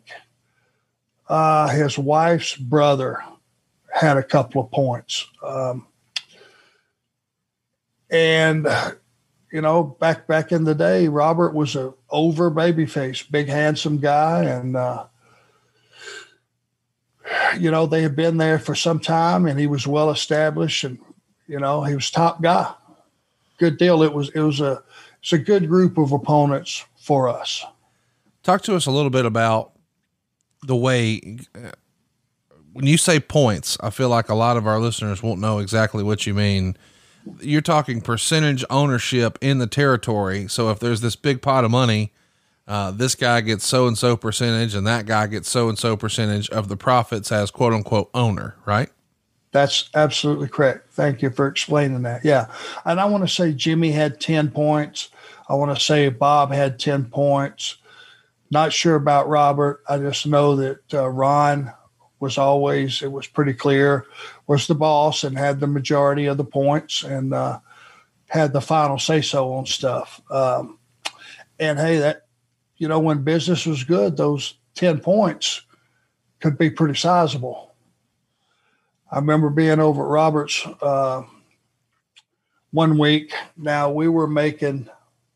uh, his wife's brother had a couple of points. Um, and, you know, back back in the day, Robert was a over babyface, big, handsome guy. And, uh, you know, they had been there for some time, and he was well established, and, you know, he was top guy. Good deal. It was, it was a, it's a good group of opponents for us. Talk to us a little bit about the way, uh, when you say points, I feel like a lot of our listeners won't know exactly what you mean. You're talking percentage ownership in the territory. So if there's this big pot of money, uh, this guy gets so-and-so percentage and that guy gets so-and-so percentage of the profits as quote unquote owner, right? That's absolutely correct. Thank you for explaining that. Yeah. And I want to say Jimmy had ten points. I want to say Bob had ten points. Not sure about Robert. I just know that uh, Ron was always, it was pretty clear, was the boss and had the majority of the points and uh, had the final say-so on stuff. Um, and hey, that, you know, when business was good, those ten points could be pretty sizable. I remember being over at Robert's uh, one week. Now we were making,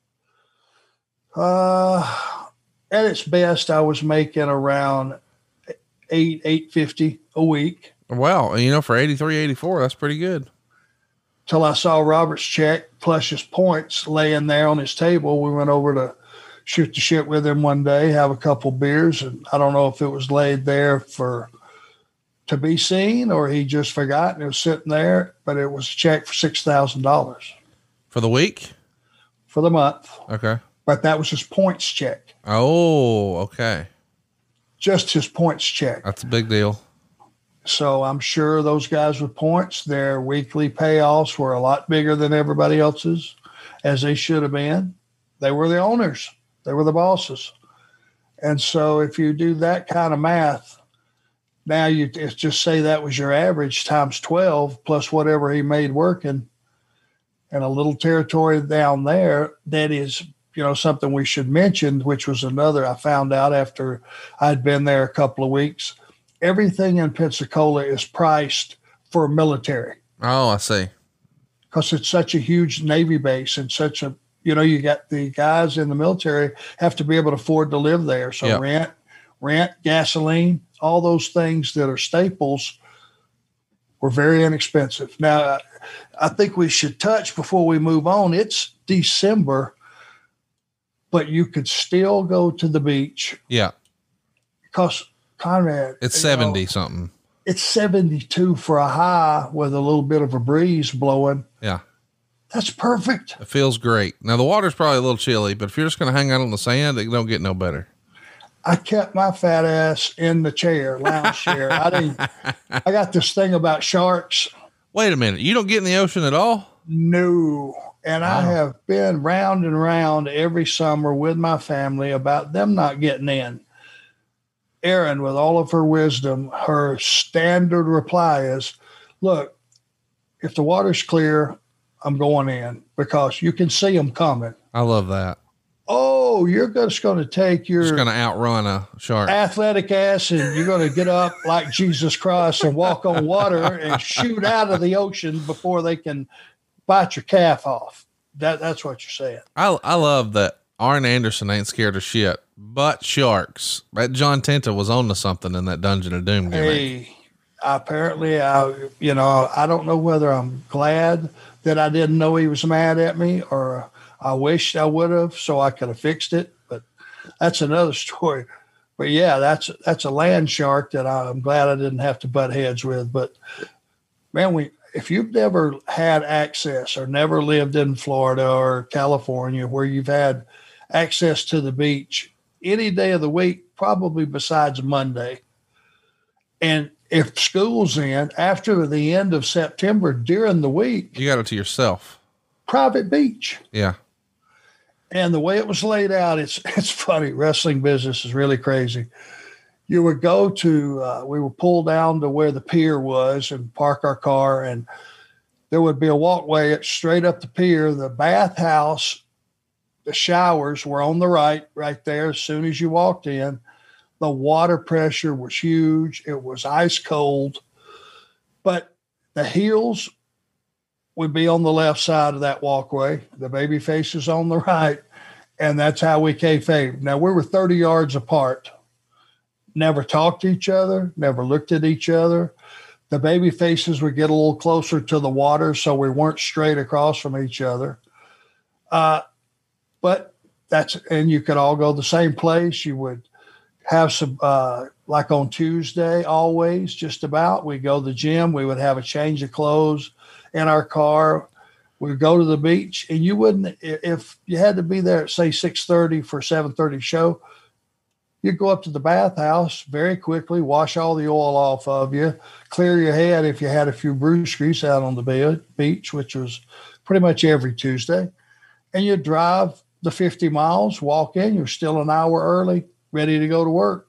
uh, at its best, I was making around eight, eight fifty a week. Wow. And you know, for eighty-three, eighty-four, that's pretty good. Till I saw Robert's check plus his points laying there on his table. We went over to shoot the shit with him one day, have a couple beers. And I don't know if it was laid there for, to be seen, or he just forgot and it was sitting there, but it was a check for six thousand dollars For the week? for the month. Okay. But that was his points check, Oh, okay. just his points check. That's a big deal. So I'm sure those guys with points, their weekly payoffs were a lot bigger than everybody else's, as they should have been. They were the owners. They were the bosses. And so if you do that kind of math, now you just say that was your average times twelve plus whatever he made working, and a little territory down there. That is, you know, something we should mention, which was another I found out after I'd been there a couple of weeks. Everything in Pensacola is priced for military Oh, I see. because it's such a huge Navy base and such a, you know, you got the guys in the military have to be able to afford to live there. So Yep. rent, rent, gasoline, all those things that are staples were very inexpensive. Now, I think we should touch before we move on. It's December, but you could still go to the beach Yeah. because Conrad, It's you know, seventy something. it's seventy-two for a high with a little bit of a breeze blowing. Yeah. That's perfect. It feels great. Now the water's probably a little chilly, but if you're just going to hang out on the sand, it don't get no better. I kept my fat ass in the chair, lounge chair. I didn't, I got this thing about sharks. Wait a minute. You don't get in the ocean at all? No. And Wow. I have been round and round every summer with my family about them not getting in. Erin, with all of her wisdom, her standard reply is, look, if the water's clear, I'm going in because you can see them coming. I love that. Oh, you're just going to take your Just going to outrun a shark. athletic ass and you're going to get up like Jesus Christ and walk on water and shoot out of the ocean before they can bite your calf off. That That's what you're saying. I, I love that Arn Anderson ain't scared of shit, but sharks. That John Tenta was on to something in that Dungeon of Doom gimmick. Hey, apparently, I, you know, I don't know whether I'm glad that I didn't know he was mad at me or I wished I would have so I could have fixed it, but that's another story. But yeah, that's, that's a land shark that I'm glad I didn't have to butt heads with. But man, we, if you've never had access or never lived in Florida or California where you've had access to the beach any day of the week, probably besides Monday, and if school's in after the end of September during the week, You got it to yourself. private beach. Yeah. And the way it was laid out, it's it's funny. Wrestling business is really crazy. You would go to, uh, we would pull down to where the pier was and park our car, and there would be a walkway straight up the pier. The bathhouse, the showers were on the right, right there. As soon as you walked in, the water pressure was huge. It was ice cold, but the heels would be on the left side of that walkway. The baby faces on the right. And that's how we kayfabe. Now we were thirty yards apart, never talked to each other, never looked at each other. The baby faces would get a little closer to the water, so we weren't straight across from each other. Uh, but that's, and you could all go the same place. You would have some, uh, like on Tuesday, always just about, we go to the gym. We would have a change of clothes in our car. We'd go to the beach, and you wouldn't, if you had to be there at say six thirty for seven thirty show, you'd go up to the bathhouse very quickly, wash all the oil off of you, clear your head if you had a few brewskis out on the bed, beach, which was pretty much every Tuesday. And you'd drive the fifty miles, walk in, you're still an hour early, ready to go to work.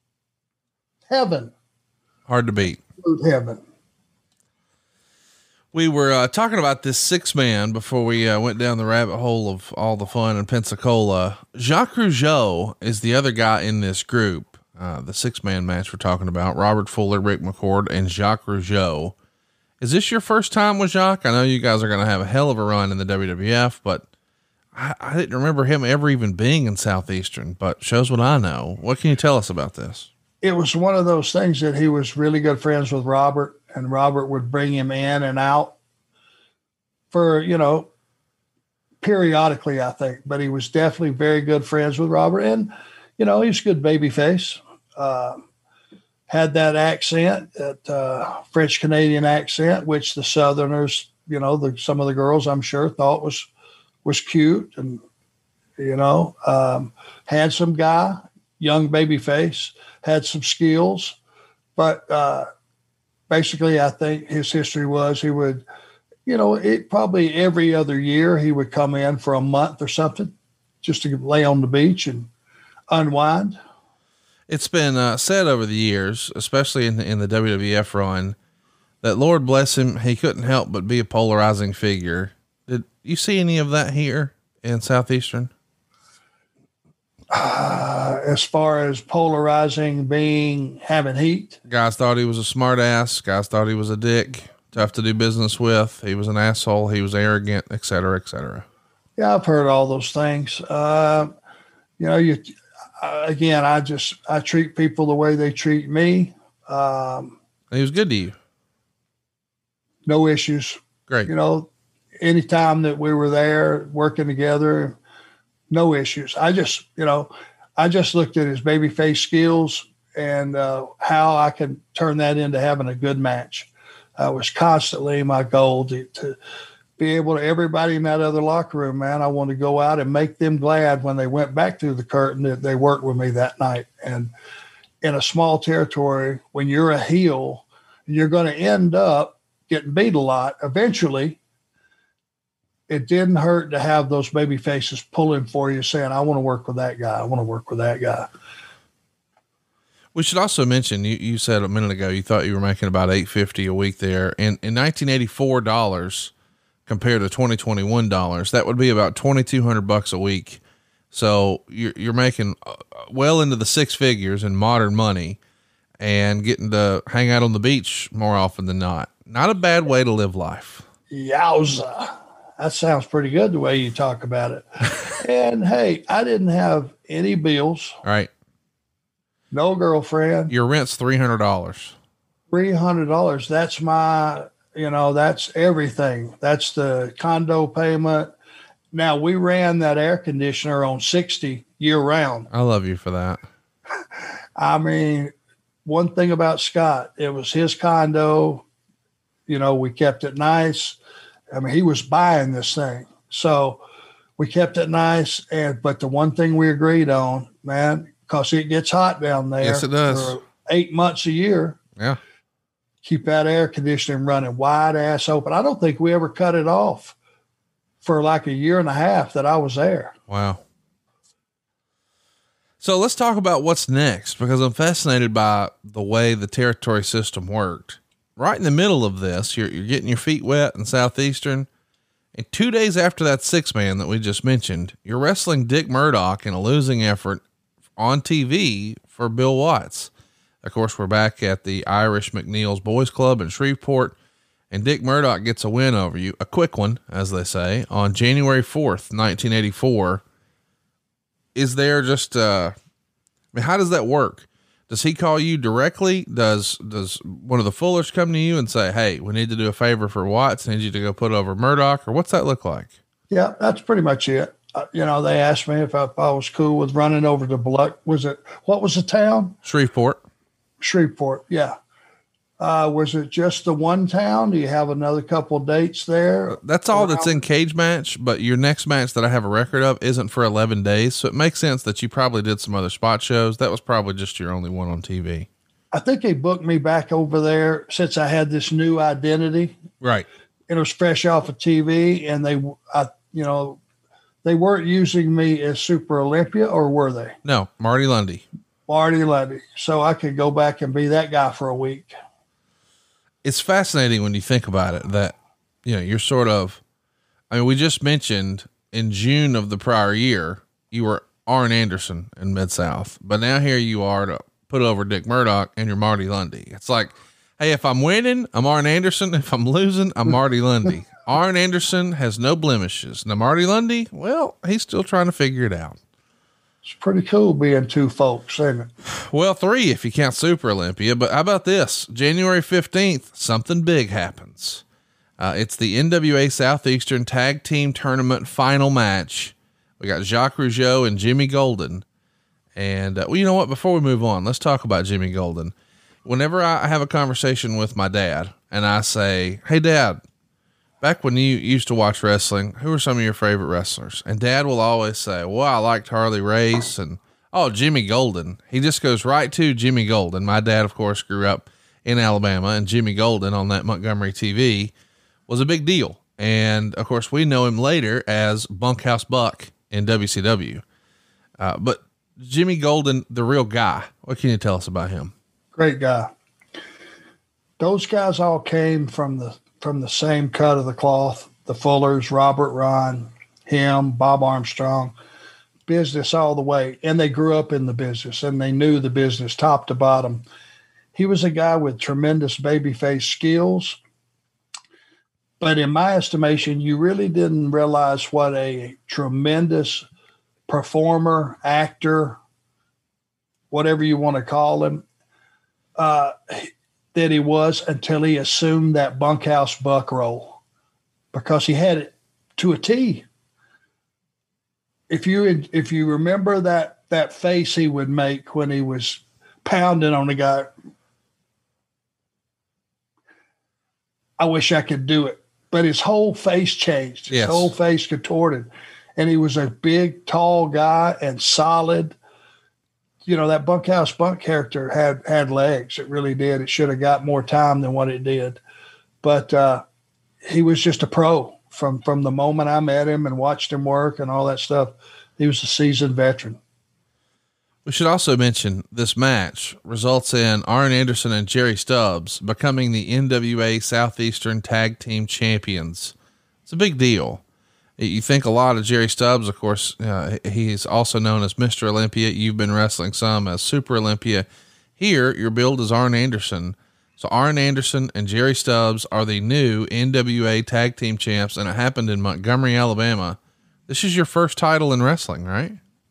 Heaven. Hard to beat. Heaven. We were uh, talking about this six man before we uh, went down the rabbit hole of all the fun in Pensacola. Jacques Rougeau is the other guy in this group. Uh, the six man match we're talking about, Robert Fuller, Rick McCord, and Jacques Rougeau. Is this your first time with Jacques? I know you guys are going to have a hell of a run in the W W F, but I, I didn't remember him ever even being in Southeastern, but shows what I know. What can you tell us about this? It was one of those things that he was really good friends with Robert, and Robert would bring him in and out for, you know, periodically, I think, but he was definitely very good friends with Robert. And, you know, he's a good baby face, uh, had that accent, that uh, French Canadian accent, which the Southerners, you know, the, some of the girls I'm sure thought was, was cute, and, you know, um, handsome guy, young baby face, had some skills, but uh, basically I think his history was he would, you know, it probably every other year he would come in for a month or something just to lay on the beach and unwind. It's been uh, said over the years, especially in the, in the W W F run, that Lord bless him, he couldn't help but be a polarizing figure. Did you see any of that here in Southeastern? Uh, as far as polarizing, being, having heat. Guys thought he was a smart ass. Guys thought he was a dick, tough to do business with. He was an asshole. He was arrogant, et cetera, et cetera. Yeah, I've heard all those things. Uh, you know, you, uh, again, I just, I treat people the way they treat me. Um, he was good to you. No issues. Great. You know, anytime that we were there working together, no issues. I just, you know, I just looked at his babyface skills and uh, how I could turn that into having a good match. Uh, was constantly my goal to, to be able to, everybody in that other locker room, man, I want to go out and make them glad when they went back through the curtain that they worked with me that night. And in a small territory, when you're a heel, you're going to end up getting beat a lot. Eventually, it didn't hurt to have those baby faces pulling for you saying, I want to work with that guy. I want to work with that guy. We should also mention, you, you said a minute ago, you thought you were making about eight fifty a week there. And in nineteen eighty-four dollars compared to twenty twenty-one dollars, that would be about twenty-two hundred bucks a week. So you're, you're making well into the six figures in modern money and getting to hang out on the beach more often than not. Not a bad way to live life. Yowza. That sounds pretty good the way you talk about it. And hey, I didn't have any bills. Right. No girlfriend. Your rent's three hundred dollars. three hundred dollars. That's my, you know, that's everything. That's the condo payment. Now, we ran that air conditioner on sixty year round. I love you for that. I mean, one thing about Scott, it was his condo. You know, we kept it nice. I mean, he was buying this thing. So we kept it nice. And, but the one thing we agreed on, man, because it gets hot down there. Yes, it does. For eight months a year. Yeah. Keep that air conditioning running wide ass open. I don't think we ever cut it off for like a year and a half that I was there. Wow. So let's talk about what's next, because I'm fascinated by the way the territory system worked. Right in the middle of this, you're, you're getting your feet wet in Southeastern. And two days after that six man that we just mentioned, you're wrestling Dick Murdoch in a losing effort on T V for Bill Watts. Of course, we're back at the Irish McNeil's Boys Club in Shreveport, and Dick Murdoch gets a win over you, a quick one, as they say, on January fourth, nineteen eighty-four. Is there just, uh, I mean, how does that work? Does he call you directly? Does, does one of the Fullers come to you and say, hey, we need to do a favor for Watts. I need you to go put over Murdoch, or what's that look like? Yeah, that's pretty much it. Uh, you know, they asked me if I, if I was cool with running over to Biloxi. Was it, what was the town? Shreveport. Shreveport. Yeah. Uh, was it just the one town? Do you have another couple of dates there? That's all that's in Cage Match, but your next match that I have a record of isn't for eleven days. So it makes sense that you probably did some other spot shows. That was probably just your only one on T V. I think they booked me back over there since I had this new identity. Right. It was fresh off of T V, and they, I, you know, they weren't using me as Super Olympia, or were they? No, Marty Lundy. Marty Lundy. So I could go back and be that guy for a week. It's fascinating when you think about it that, you know, you're sort of, I mean, we just mentioned in June of the prior year, you were Arn Anderson in Mid-South, but now here you are to put over Dick Murdoch and you're Marty Lundy. It's like, hey, if I'm winning, I'm Arn Anderson. If I'm losing, I'm Marty Lundy. Arn Anderson has no blemishes. Now Marty Lundy, well, he's still trying to figure it out. It's pretty cool being two folks, isn't it? Well, three if you count Super Olympia. But how about this? January fifteenth, something big happens. Uh, it's the N W A Southeastern Tag Team Tournament final match. We got Jacques Rougeau and Jimmy Golden. And, uh, well, you know what? Before we move on, let's talk about Jimmy Golden. Whenever I have a conversation with my dad and I say, hey, Dad, back when you used to watch wrestling, who are some of your favorite wrestlers? And Dad will always say, well, I liked Harley Race and, oh, Jimmy Golden. He just goes right to Jimmy Golden. My dad, of course, grew up in Alabama, and Jimmy Golden on that Montgomery T V was a big deal. And of course, we know him later as Bunkhouse Buck in W C W. Uh, but Jimmy Golden, the real guy, what can you tell us about him? Great guy. Those guys all came from the, from the same cut of the cloth, the Fullers, Robert Ron, him, Bob Armstrong, business all the way. And they grew up in the business and they knew the business top to bottom. He was a guy with tremendous babyface skills. But in my estimation, you really didn't realize what a tremendous performer, actor, whatever you want to call him, uh, that he was until he assumed that Bunkhouse Buck role, because he had it to a T. If you if you remember that that face he would make when he was pounding on the guy. I wish I could do it. But his whole face changed. His yes. whole face contorted. And he was a big, tall guy and solid. You know, that Bunkhouse Bunk character had had legs. It really did. It should have got more time than what it did. But uh, he was just a pro from, from the moment I met him and watched him work and all that stuff. He was a seasoned veteran. We should also mention this match results in Arn Anderson and Jerry Stubbs becoming the N W A Southeastern Tag Team Champions. It's a big deal. You think a lot of Jerry Stubbs, of course, uh, he's also known as Mister Olympia. You've been wrestling some as Super Olympia. Here, your build is Arn Anderson. So Arn Anderson and Jerry Stubbs are the new N W A Tag Team Champs, and it happened in Montgomery, Alabama. This is your first title in wrestling, right?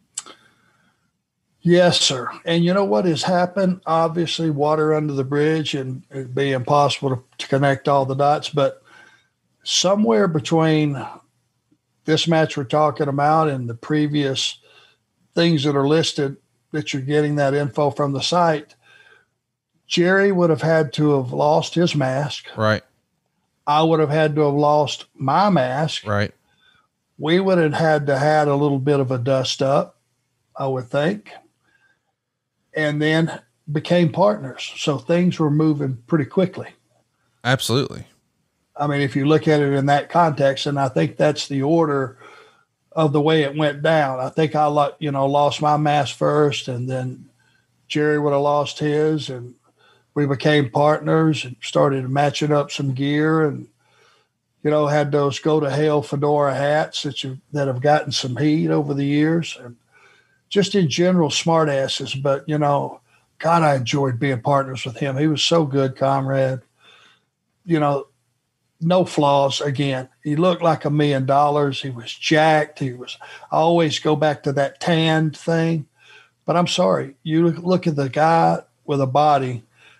Yes, sir. And you know what has happened? Obviously, water under the bridge, and it'd be impossible to, to connect all the dots. But somewhere between this match we're talking about and the previous things that are listed that you're getting that info from the site, Jerry would have had to have lost his mask. Right. I would have had to have lost my mask. Right. We would have had to had a little bit of a dust up, I would think. And then became partners. So things were moving pretty quickly. Absolutely. I mean, if you look at it in that context, and I think that's the order of the way it went down. I think I, you know, lost my mask first, and then Jerry would have lost his, and we became partners and started matching up some gear, and, you know, had those go to hell fedora hats that you, that have gotten some heat over the years. And just in general, smart asses. But, you know, God, I enjoyed being partners with him. He was so good, comrade. You know, no flaws. Again, he looked like a million dollars. He was jacked. He was, I always go back to that tanned thing. But I'm sorry, you look at the guy with a body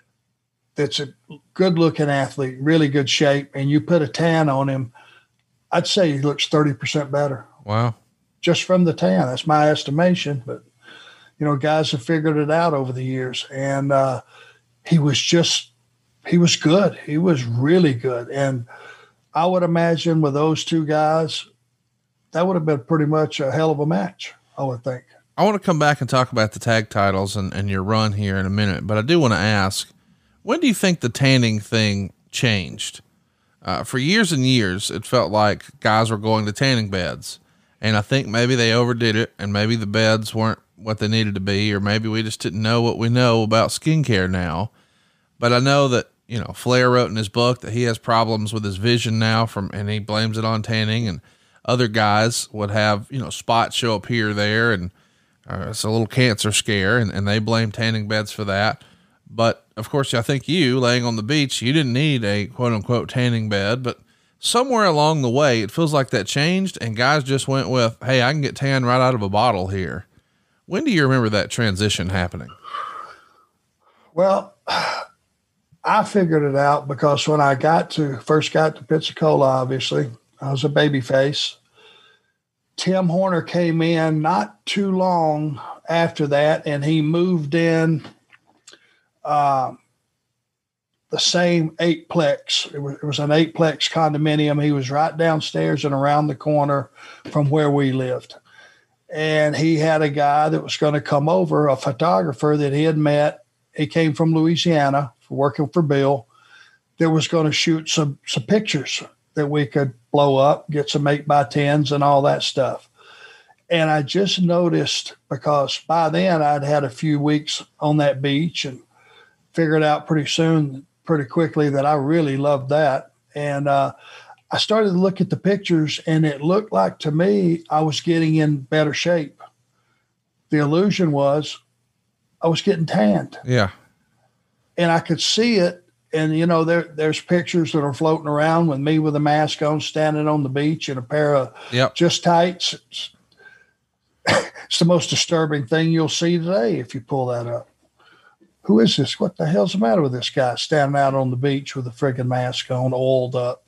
that's a good-looking athlete, really good shape, and you put a tan on him, I'd say he looks thirty percent better. Wow. Just from the tan. That's my estimation. But, you know, guys have figured it out over the years. And uh, he was just, he was good. He was really good. And I would imagine with those two guys, that would have been pretty much a hell of a match, I would think. I want to come back and talk about the tag titles and, and your run here in a minute, but I do want to ask, when do you think the tanning thing changed? Uh, for years and years, it felt like guys were going to tanning beds. And I think maybe they overdid it, and maybe the beds weren't what they needed to be, or maybe we just didn't know what we know about skincare now. But I know that, you know, Flair wrote in his book that he has problems with his vision now from, and he blames it on tanning, and other guys would have, you know, spots show up here or there, and uh, it's a little cancer scare, and, and they blame tanning beds for that. But of course, I think you laying on the beach, you didn't need a quote unquote tanning bed, but somewhere along the way, it feels like that changed, and guys just went with, hey, I can get tan right out of a bottle here. When do you remember that transition happening? Well, I figured it out because when I got to, first got to Pensacola, obviously, I was a baby face. Tim Horner came in not too long after that, and he moved in uh, the same eightplex. It was, it was an eightplex condominium. He was right downstairs and around the corner from where we lived. And he had a guy that was going to come over, a photographer that he had met. He came from Louisiana, working for Bill, that was going to shoot some, some pictures that we could blow up, get some eight by tens and all that stuff. And I just noticed, because by then I'd had a few weeks on that beach and figured out pretty soon, pretty quickly, that I really loved that. And uh, I started to look at the pictures, and it looked like to me I was getting in better shape. The illusion was I was getting tanned. Yeah. And I could see it. And, you know, there there's pictures that are floating around with me with a mask on, standing on the beach in a pair of yep. just tights. It's, it's the most disturbing thing you'll see today if you pull that up. Who is this? What the hell's the matter with this guy standing out on the beach with a friggin' mask on, oiled up?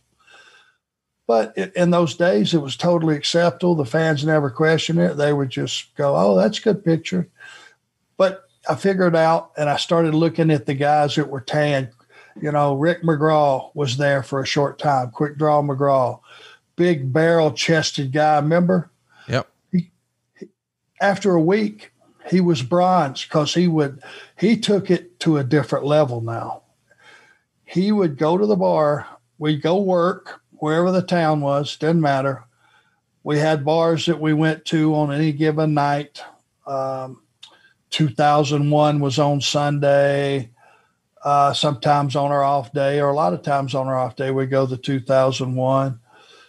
But it, in those days, it was totally acceptable. The fans never questioned it. They would just go, oh, that's a good picture. But I figured out, and I started looking at the guys that were tan. You know, Rick McGraw was there for a short time. Quick Draw McGraw, big barrel chested guy. Remember? Yep. He, he, after a week, he was bronze because he would, he took it to a different level now. He would go to the bar. We'd go work wherever the town was. Didn't matter. We had bars that we went to on any given night. Um, two thousand one was on Sunday. Uh, sometimes on our off day, or a lot of times on our off day, we go to two thousand one.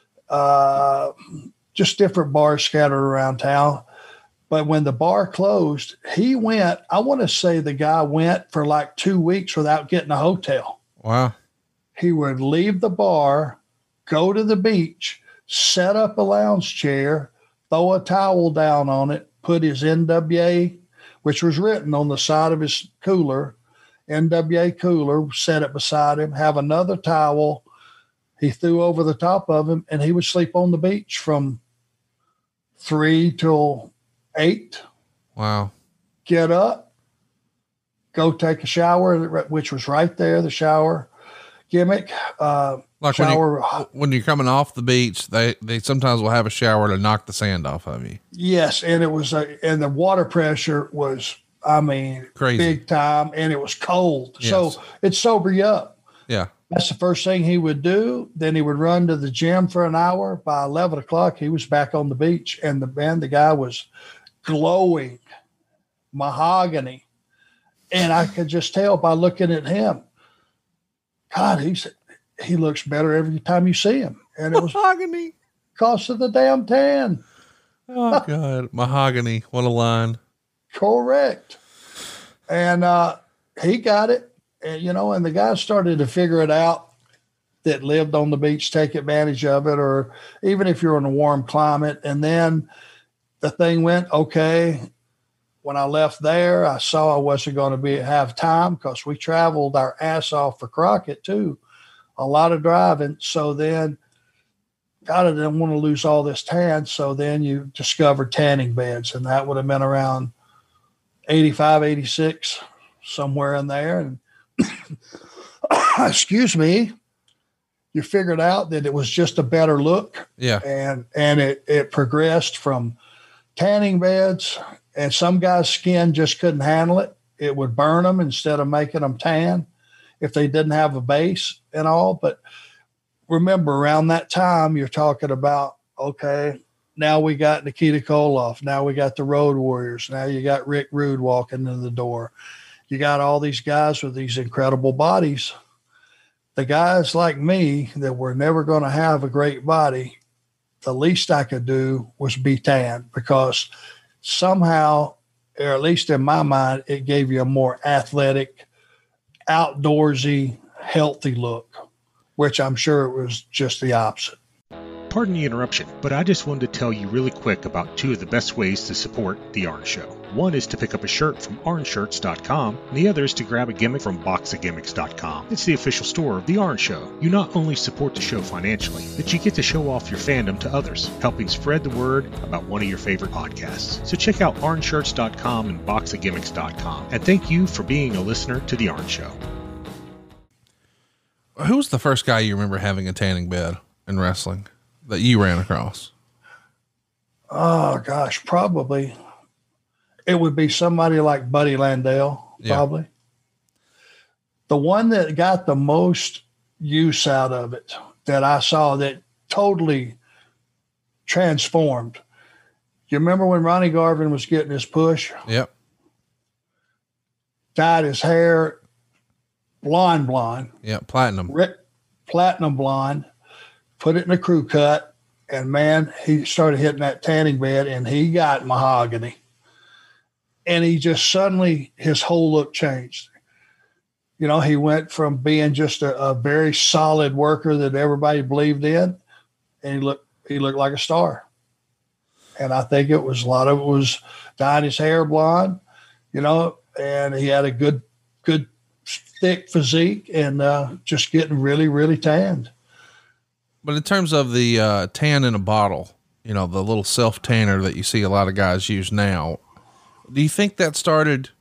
Uh, just different bars scattered around town. But when the bar closed, he went, I want to say the guy went for like two weeks without getting a hotel. Wow. He would leave the bar, go to the beach, set up a lounge chair, throw a towel down on it, put his N W A, which was written on the side of his cooler, N W A cooler, set it beside him, have another towel he threw over the top of him, and he would sleep on the beach from three till eight. Wow. Get up, go take a shower, which was right there, the shower gimmick. Uh, like shower. When, you, when you're coming off the beach, they, they sometimes will have a shower to knock the sand off of you. Yes. And it was, a, and the water pressure was, I mean, crazy, big time, and it was cold. Yes. So it'd sober you up. Yeah. That's the first thing he would do. Then he would run to the gym for an hour. By eleven o'clock, he was back on the beach, and the man, the guy was glowing, mahogany. And I could just tell by looking at him, God, he's, he looks better every time you see him. And it was mahogany because of the damn tan. Oh God. Mahogany. What a line. Correct. And uh, he got it. And, you know, and the guys started to figure it out that lived on the beach, take advantage of it, or even if you're in a warm climate. And then the thing went, okay, when I left there, I saw I wasn't going to be have time because we traveled our ass off for Crockett too, a lot of driving. So then, God, I didn't want to lose all this tan. So then you discovered tanning beds, and that would have been around eighty-five, eighty-six, somewhere in there. And excuse me, you figured out that it was just a better look. Yeah. And, and it, it progressed from tanning beds, and some guys' skin just couldn't handle it. It would burn them instead of making them tan if they didn't have a base and all. But remember, around that time, you're talking about, okay, now we got Nikita Koloff. Now we got the Road Warriors. Now you got Rick Rude walking in the door. You got all these guys with these incredible bodies. The guys like me that were never going to have a great body, the least I could do was be tan, because somehow, or at least in my mind, it gave you a more athletic, outdoorsy, healthy look, which I'm sure it was just the opposite. Pardon the interruption, but I just wanted to tell you really quick about two of the best ways to support The Orange Show. One is to pick up a shirt from orange shirts dot com, and the other is to grab a gimmick from box of gimmicks dot com. It's the official store of The Orange Show. You not only support the show financially, but you get to show off your fandom to others, helping spread the word about one of your favorite podcasts. So check out orange shirts dot com and box of gimmicks dot com. And thank you for being a listener to The Orange Show. Who was the first guy you remember having a tanning bed in wrestling that you ran across? Oh gosh, probably it would be somebody like Buddy Landale. Yeah. Probably the one that got the most use out of it that I saw that totally transformed. You remember when Ronnie Garvin was getting his push? Yep. Dyed his hair blonde, blonde. Yeah. Platinum. Rick, platinum blonde. Put it in a crew cut, and man, he started hitting that tanning bed, and he got mahogany. And he just suddenly, his whole look changed. You know, he went from being just a, a very solid worker that everybody believed in, and he looked, he looked like a star. And I think it was, a lot of it was dyeing his hair blonde, you know, and he had a good, good, thick physique, and uh, just getting really, really tanned. But in terms of the uh, tan in a bottle, you know, the little self tanner that you see a lot of guys use now, do you think that started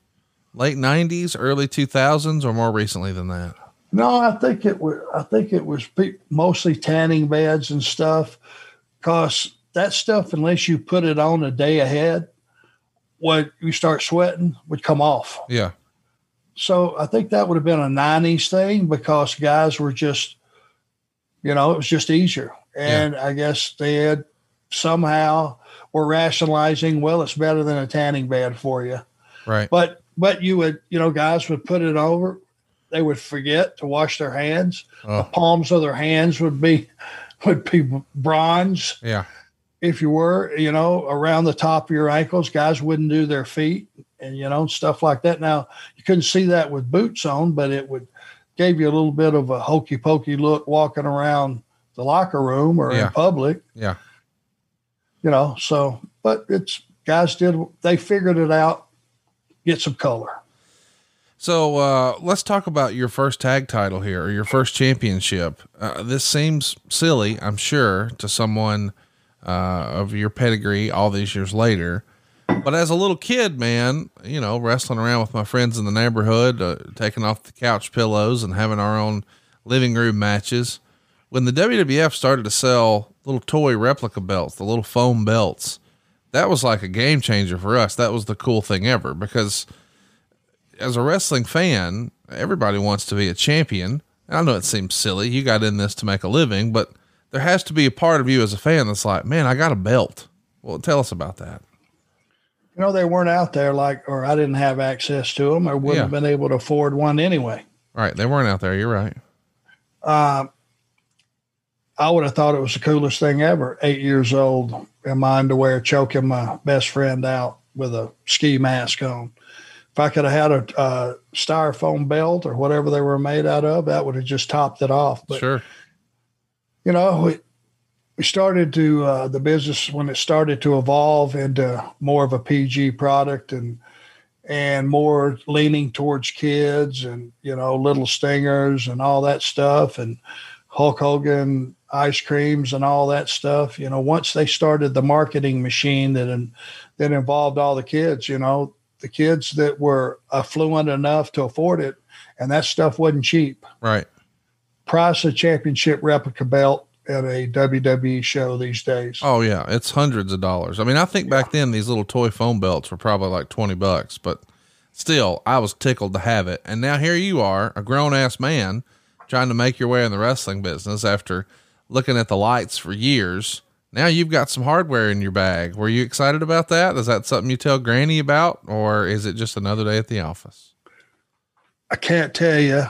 late nineties, early two thousands, or more recently than that? No, I think it was, I think it was pe- mostly tanning beds and stuff, because that stuff, unless you put it on a day ahead, when you start sweating, would come off. Yeah. So I think that would have been a nineties thing, because guys were just, you know, it was just easier. And yeah. I guess they had somehow were rationalizing, well, it's better than a tanning bed for you. Right. But, but you would, you know, guys would put it over. They would forget to wash their hands. Oh. The palms of their hands would be would be bronze. Yeah. If you were, you know, around the top of your ankles, guys wouldn't do their feet and, you know, stuff like that. Now, you couldn't see that with boots on, but it would gave you a little bit of a hokey pokey look walking around the locker room or yeah. in public. Yeah. You know, so, but it's guys did, they figured it out, get some color. So uh, let's talk about your first tag title here, or your first championship. Uh, this seems silly, I'm sure, to someone uh, of your pedigree all these years later. But as a little kid, man, you know, wrestling around with my friends in the neighborhood, uh, taking off the couch pillows and having our own living room matches. When the W W F started to sell little toy replica belts, the little foam belts, that was like a game changer for us. That was the cool thing ever, because as a wrestling fan, everybody wants to be a champion. I know it seems silly. You got in this to make a living, but there has to be a part of you as a fan that's like, man, I got a belt. Well, tell us about that. You know, they weren't out there like, or I didn't have access to them, or wouldn't yeah. have been able to afford one anyway. Right. They weren't out there. You're right. Uh, I would have thought it was the coolest thing ever. Eight years old in my underwear, choking my best friend out with a ski mask on. If I could have had a, a styrofoam belt or whatever they were made out of, that would have just topped it off. But, sure. You know, we, we started to, uh, the business, when it started to evolve into more of a P G product and, and more leaning towards kids and, you know, little stingers and all that stuff, and Hulk Hogan ice creams and all that stuff. You know, once they started the marketing machine that, that involved all the kids, you know, the kids that were affluent enough to afford it, and that stuff wasn't cheap. Right. Price of championship replica belt at a W W E show these days. Oh yeah. It's hundreds of dollars. I mean, I think back then these little toy foam belts were probably like twenty bucks, but still I was tickled to have it. And now here you are, a grown ass man trying to make your way in the wrestling business after looking at the lights for years. Now you've got some hardware in your bag. Were you excited about that? Is that something you tell Granny about, or is it just another day at the office? I can't tell you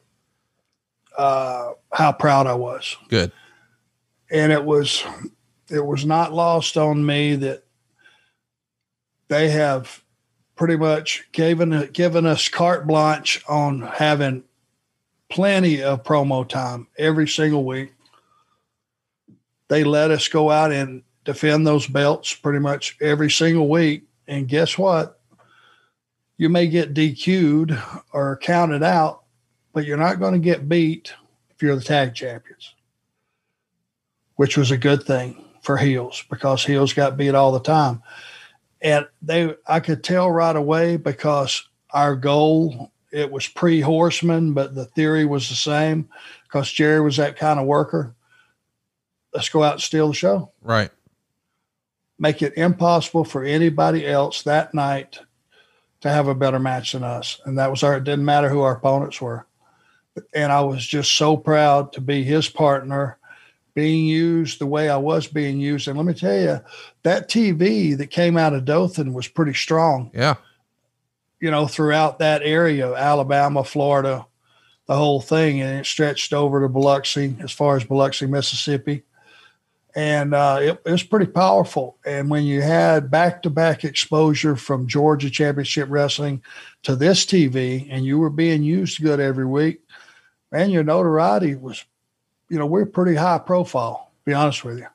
uh, how proud I was. Good. And it was, it was not lost on me that they have pretty much given, given us carte blanche on having plenty of promo time every single week. They let us go out and defend those belts pretty much every single week. And guess what? You may get D Q'd or counted out, but you're not going to get beat if you're the tag champions, which was a good thing for heels, because heels got beat all the time. And they, I could tell right away, because our goal, it was pre-Horseman, but the theory was the same, because Jerry was that kind of worker. Let's go out and steal the show. Right. Make it impossible for anybody else that night to have a better match than us. And that was our, it didn't matter who our opponents were. And I was just so proud to be his partner, being used the way I was being used. And let me tell you, that T V that came out of Dothan was pretty strong. Yeah. You know, throughout that area, Alabama, Florida, the whole thing. And it stretched over to Biloxi, as far as Biloxi, Mississippi. And uh, it, it was pretty powerful. And when you had back-to-back exposure from Georgia Championship Wrestling to this T V, and you were being used good every week, man, your notoriety was, you know, we're pretty high profile, to be honest with you.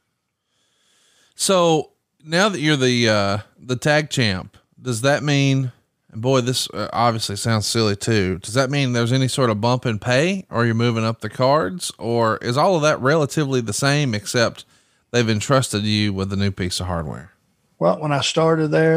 So now that you're the, uh, the tag champ, does that mean, and boy, this uh, obviously sounds silly too. Does that mean there's any sort of bump in pay, or you're moving up the cards, or is all of that relatively the same, except they've entrusted you with a new piece of hardware? Well, when I started there,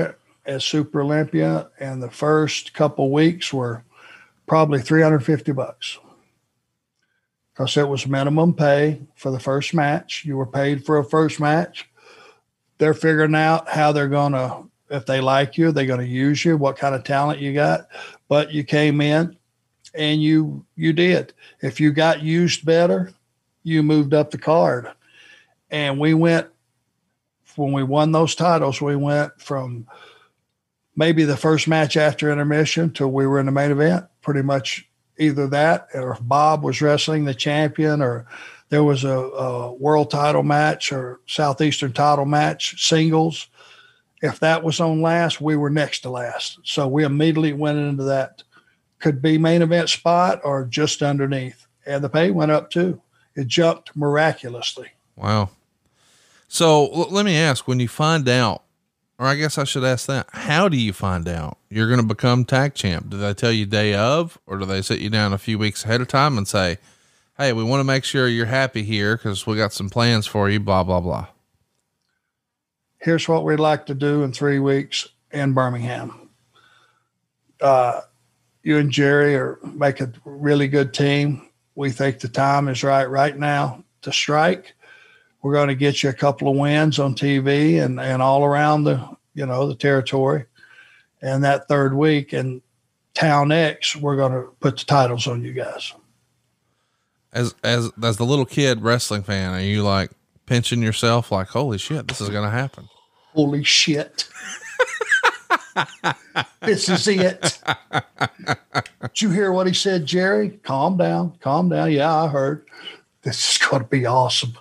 as Super Olympia, and the first couple weeks were probably three hundred fifty bucks. Because it was minimum pay for the first match. You were paid for a first match. They're figuring out how they're going to, if they like you, they're going to use you, what kind of talent you got. But you came in and you you did. If you got used better, you moved up the card. And we went, when we won those titles, we went from maybe the first match after intermission till we were in the main event, pretty much either that, or if Bob was wrestling the champion, or there was a, a world title match or Southeastern title match, singles. If that was on last, we were next to last. So we immediately went into that. Could be main event spot or just underneath. And the pay went up too. It jumped miraculously. Wow. So l- let me ask, when you find out, or I guess I should ask that, how do you find out you're going to become tag champ? Do they tell you day of, or do they sit you down a few weeks ahead of time and say, hey, we want to make sure you're happy here because we got some plans for you, blah, blah, blah? Here's what we'd like to do in three weeks in Birmingham. Uh, you and Jerry are make a really good team. We think the time is right right now to strike. We're going to get you a couple of wins on T V and, and all around the, you know, the territory. And that third week in Town X, we're going to put the titles on you guys. As, as, as the little kid wrestling fan, are you like pinching yourself like, holy shit, this is going to happen? Holy shit. This is it. Did you hear what he said, Jerry? Calm down, calm down. Yeah, I heard. This is going to be awesome.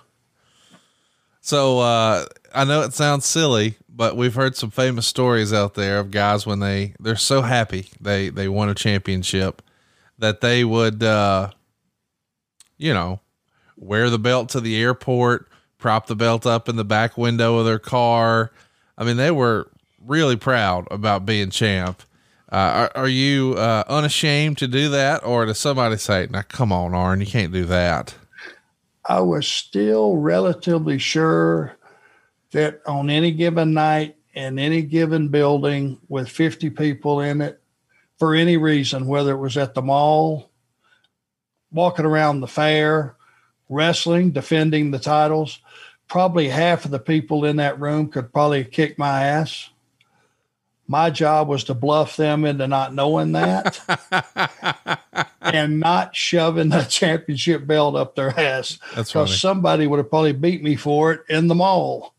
So, uh, I know it sounds silly, but we've heard some famous stories out there of guys when they, they're so happy they, they won a championship that they would, uh, you know, wear the belt to the airport, prop the belt up in the back window of their car. I mean, they were really proud about being champ. Uh, are, are you, uh, unashamed to do that? Or does somebody say, now come on, Arn, you can't do that? I was still relatively sure that on any given night in any given building with fifty people in it, for any reason, whether it was at the mall, walking around the fair, wrestling, defending the titles, probably half of the people in that room could probably kick my ass. My job was to bluff them into not knowing that and not shoving the championship belt up their ass. That's funny. Because somebody would have probably beat me for it in the mall.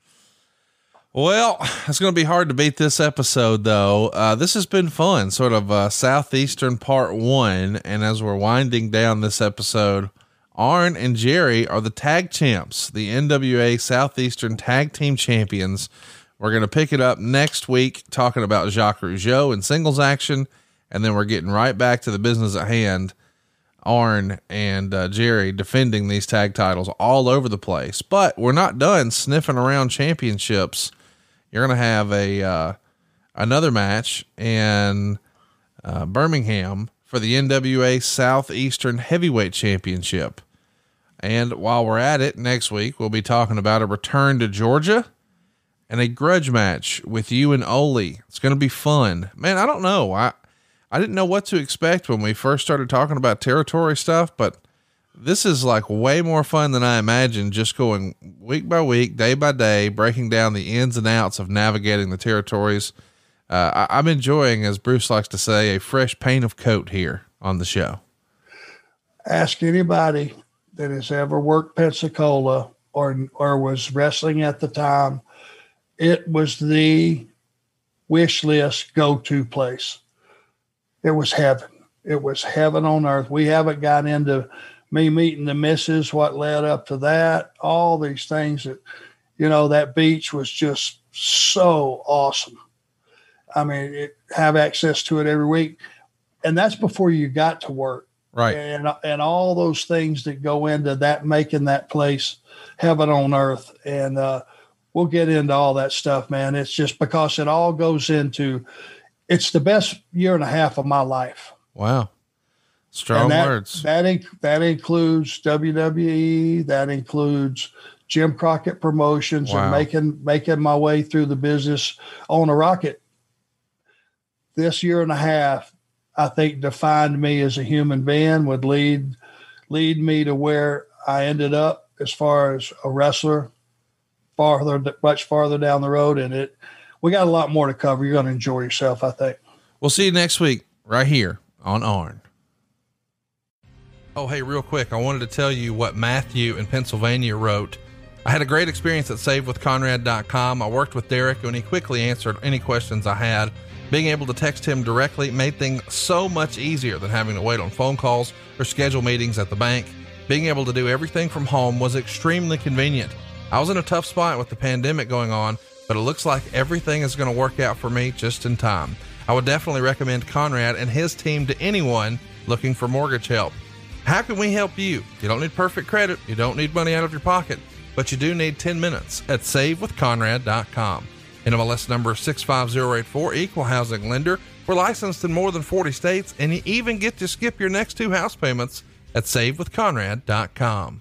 Well, it's going to be hard to beat this episode though. Uh, this has been fun, sort of uh Southeastern part one. And as we're winding down this episode, Arn and Jerry are the tag champs, the N W A Southeastern Tag Team Champions. We're going to pick it up next week, talking about Jacques Rougeau and singles action. And then we're getting right back to the business at hand. Arn and uh, Jerry defending these tag titles all over the place, but we're not done sniffing around championships. You're going to have a, uh, another match in uh, Birmingham for the N W A Southeastern Heavyweight Championship. And while we're at it, next week, we'll be talking about a return to Georgia and a grudge match with you and Ole. It's going to be fun, man. I don't know. I, I didn't know what to expect when we first started talking about territory stuff, but this is like way more fun than I imagined, just going week by week, day by day, breaking down the ins and outs of navigating the territories. Uh, I, I'm enjoying, as Bruce likes to say, a fresh paint of coat here on the show. Ask anybody that has ever worked Pensacola or, or was wrestling at the time. It was the wish list go-to place. It was heaven. It was heaven on earth. We haven't got into me meeting the missus, what led up to that, all these things that, you know, that beach was just so awesome. I mean, it, have access to it every week. And that's before you got to work. Right. And, and all those things that go into that, making that place heaven on earth. And, uh, we'll get into all that stuff, man. It's just because it all goes into, it's the best year and a half of my life. Wow. Strong that, words. That, inc- that includes W W E. That includes Jim Crockett Promotions. Wow. And making, making my way through the business on a rocket this year and a half, I think, defined me as a human being, would lead lead me to where I ended up as far as a wrestler, farther, much farther down the road. And it, we got a lot more to cover. You're going to enjoy yourself, I think. We'll see you next week right here on Arn. Oh, hey, real quick. I wanted to tell you what Matthew in Pennsylvania wrote. I had a great experience at save with conrad dot com. I worked with Derek and he quickly answered any questions I had. Being able to text him directly made things so much easier than having to wait on phone calls or schedule meetings at the bank. Being able to do everything from home was extremely convenient. I was in a tough spot with the pandemic going on, but it looks like everything is going to work out for me just in time. I would definitely recommend Conrad and his team to anyone looking for mortgage help. How can we help you? You don't need perfect credit. You don't need money out of your pocket, but you do need ten minutes at save with conrad dot com. N M L S number six five zero eight four, equal housing lender. We're licensed in more than forty states, and you even get to skip your next two house payments at save with conrad dot com.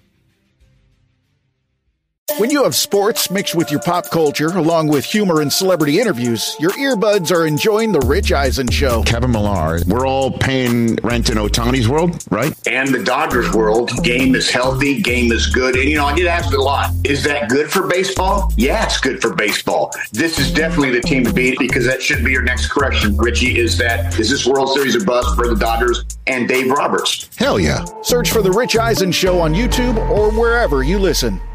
When you have sports mixed with your pop culture, along with humor and celebrity interviews, your earbuds are enjoying The Rich Eisen Show. Kevin Millar, we're all paying rent in Ohtani's world, right? And the Dodgers world. Game is healthy, game is good. And, you know, I get asked a lot, is that good for baseball? Yeah, it's good for baseball. This is definitely the team to beat, because that should be your next correction, Richie, is that, is this World Series a bust for the Dodgers and Dave Roberts? Hell yeah. Search for The Rich Eisen Show on YouTube or wherever you listen.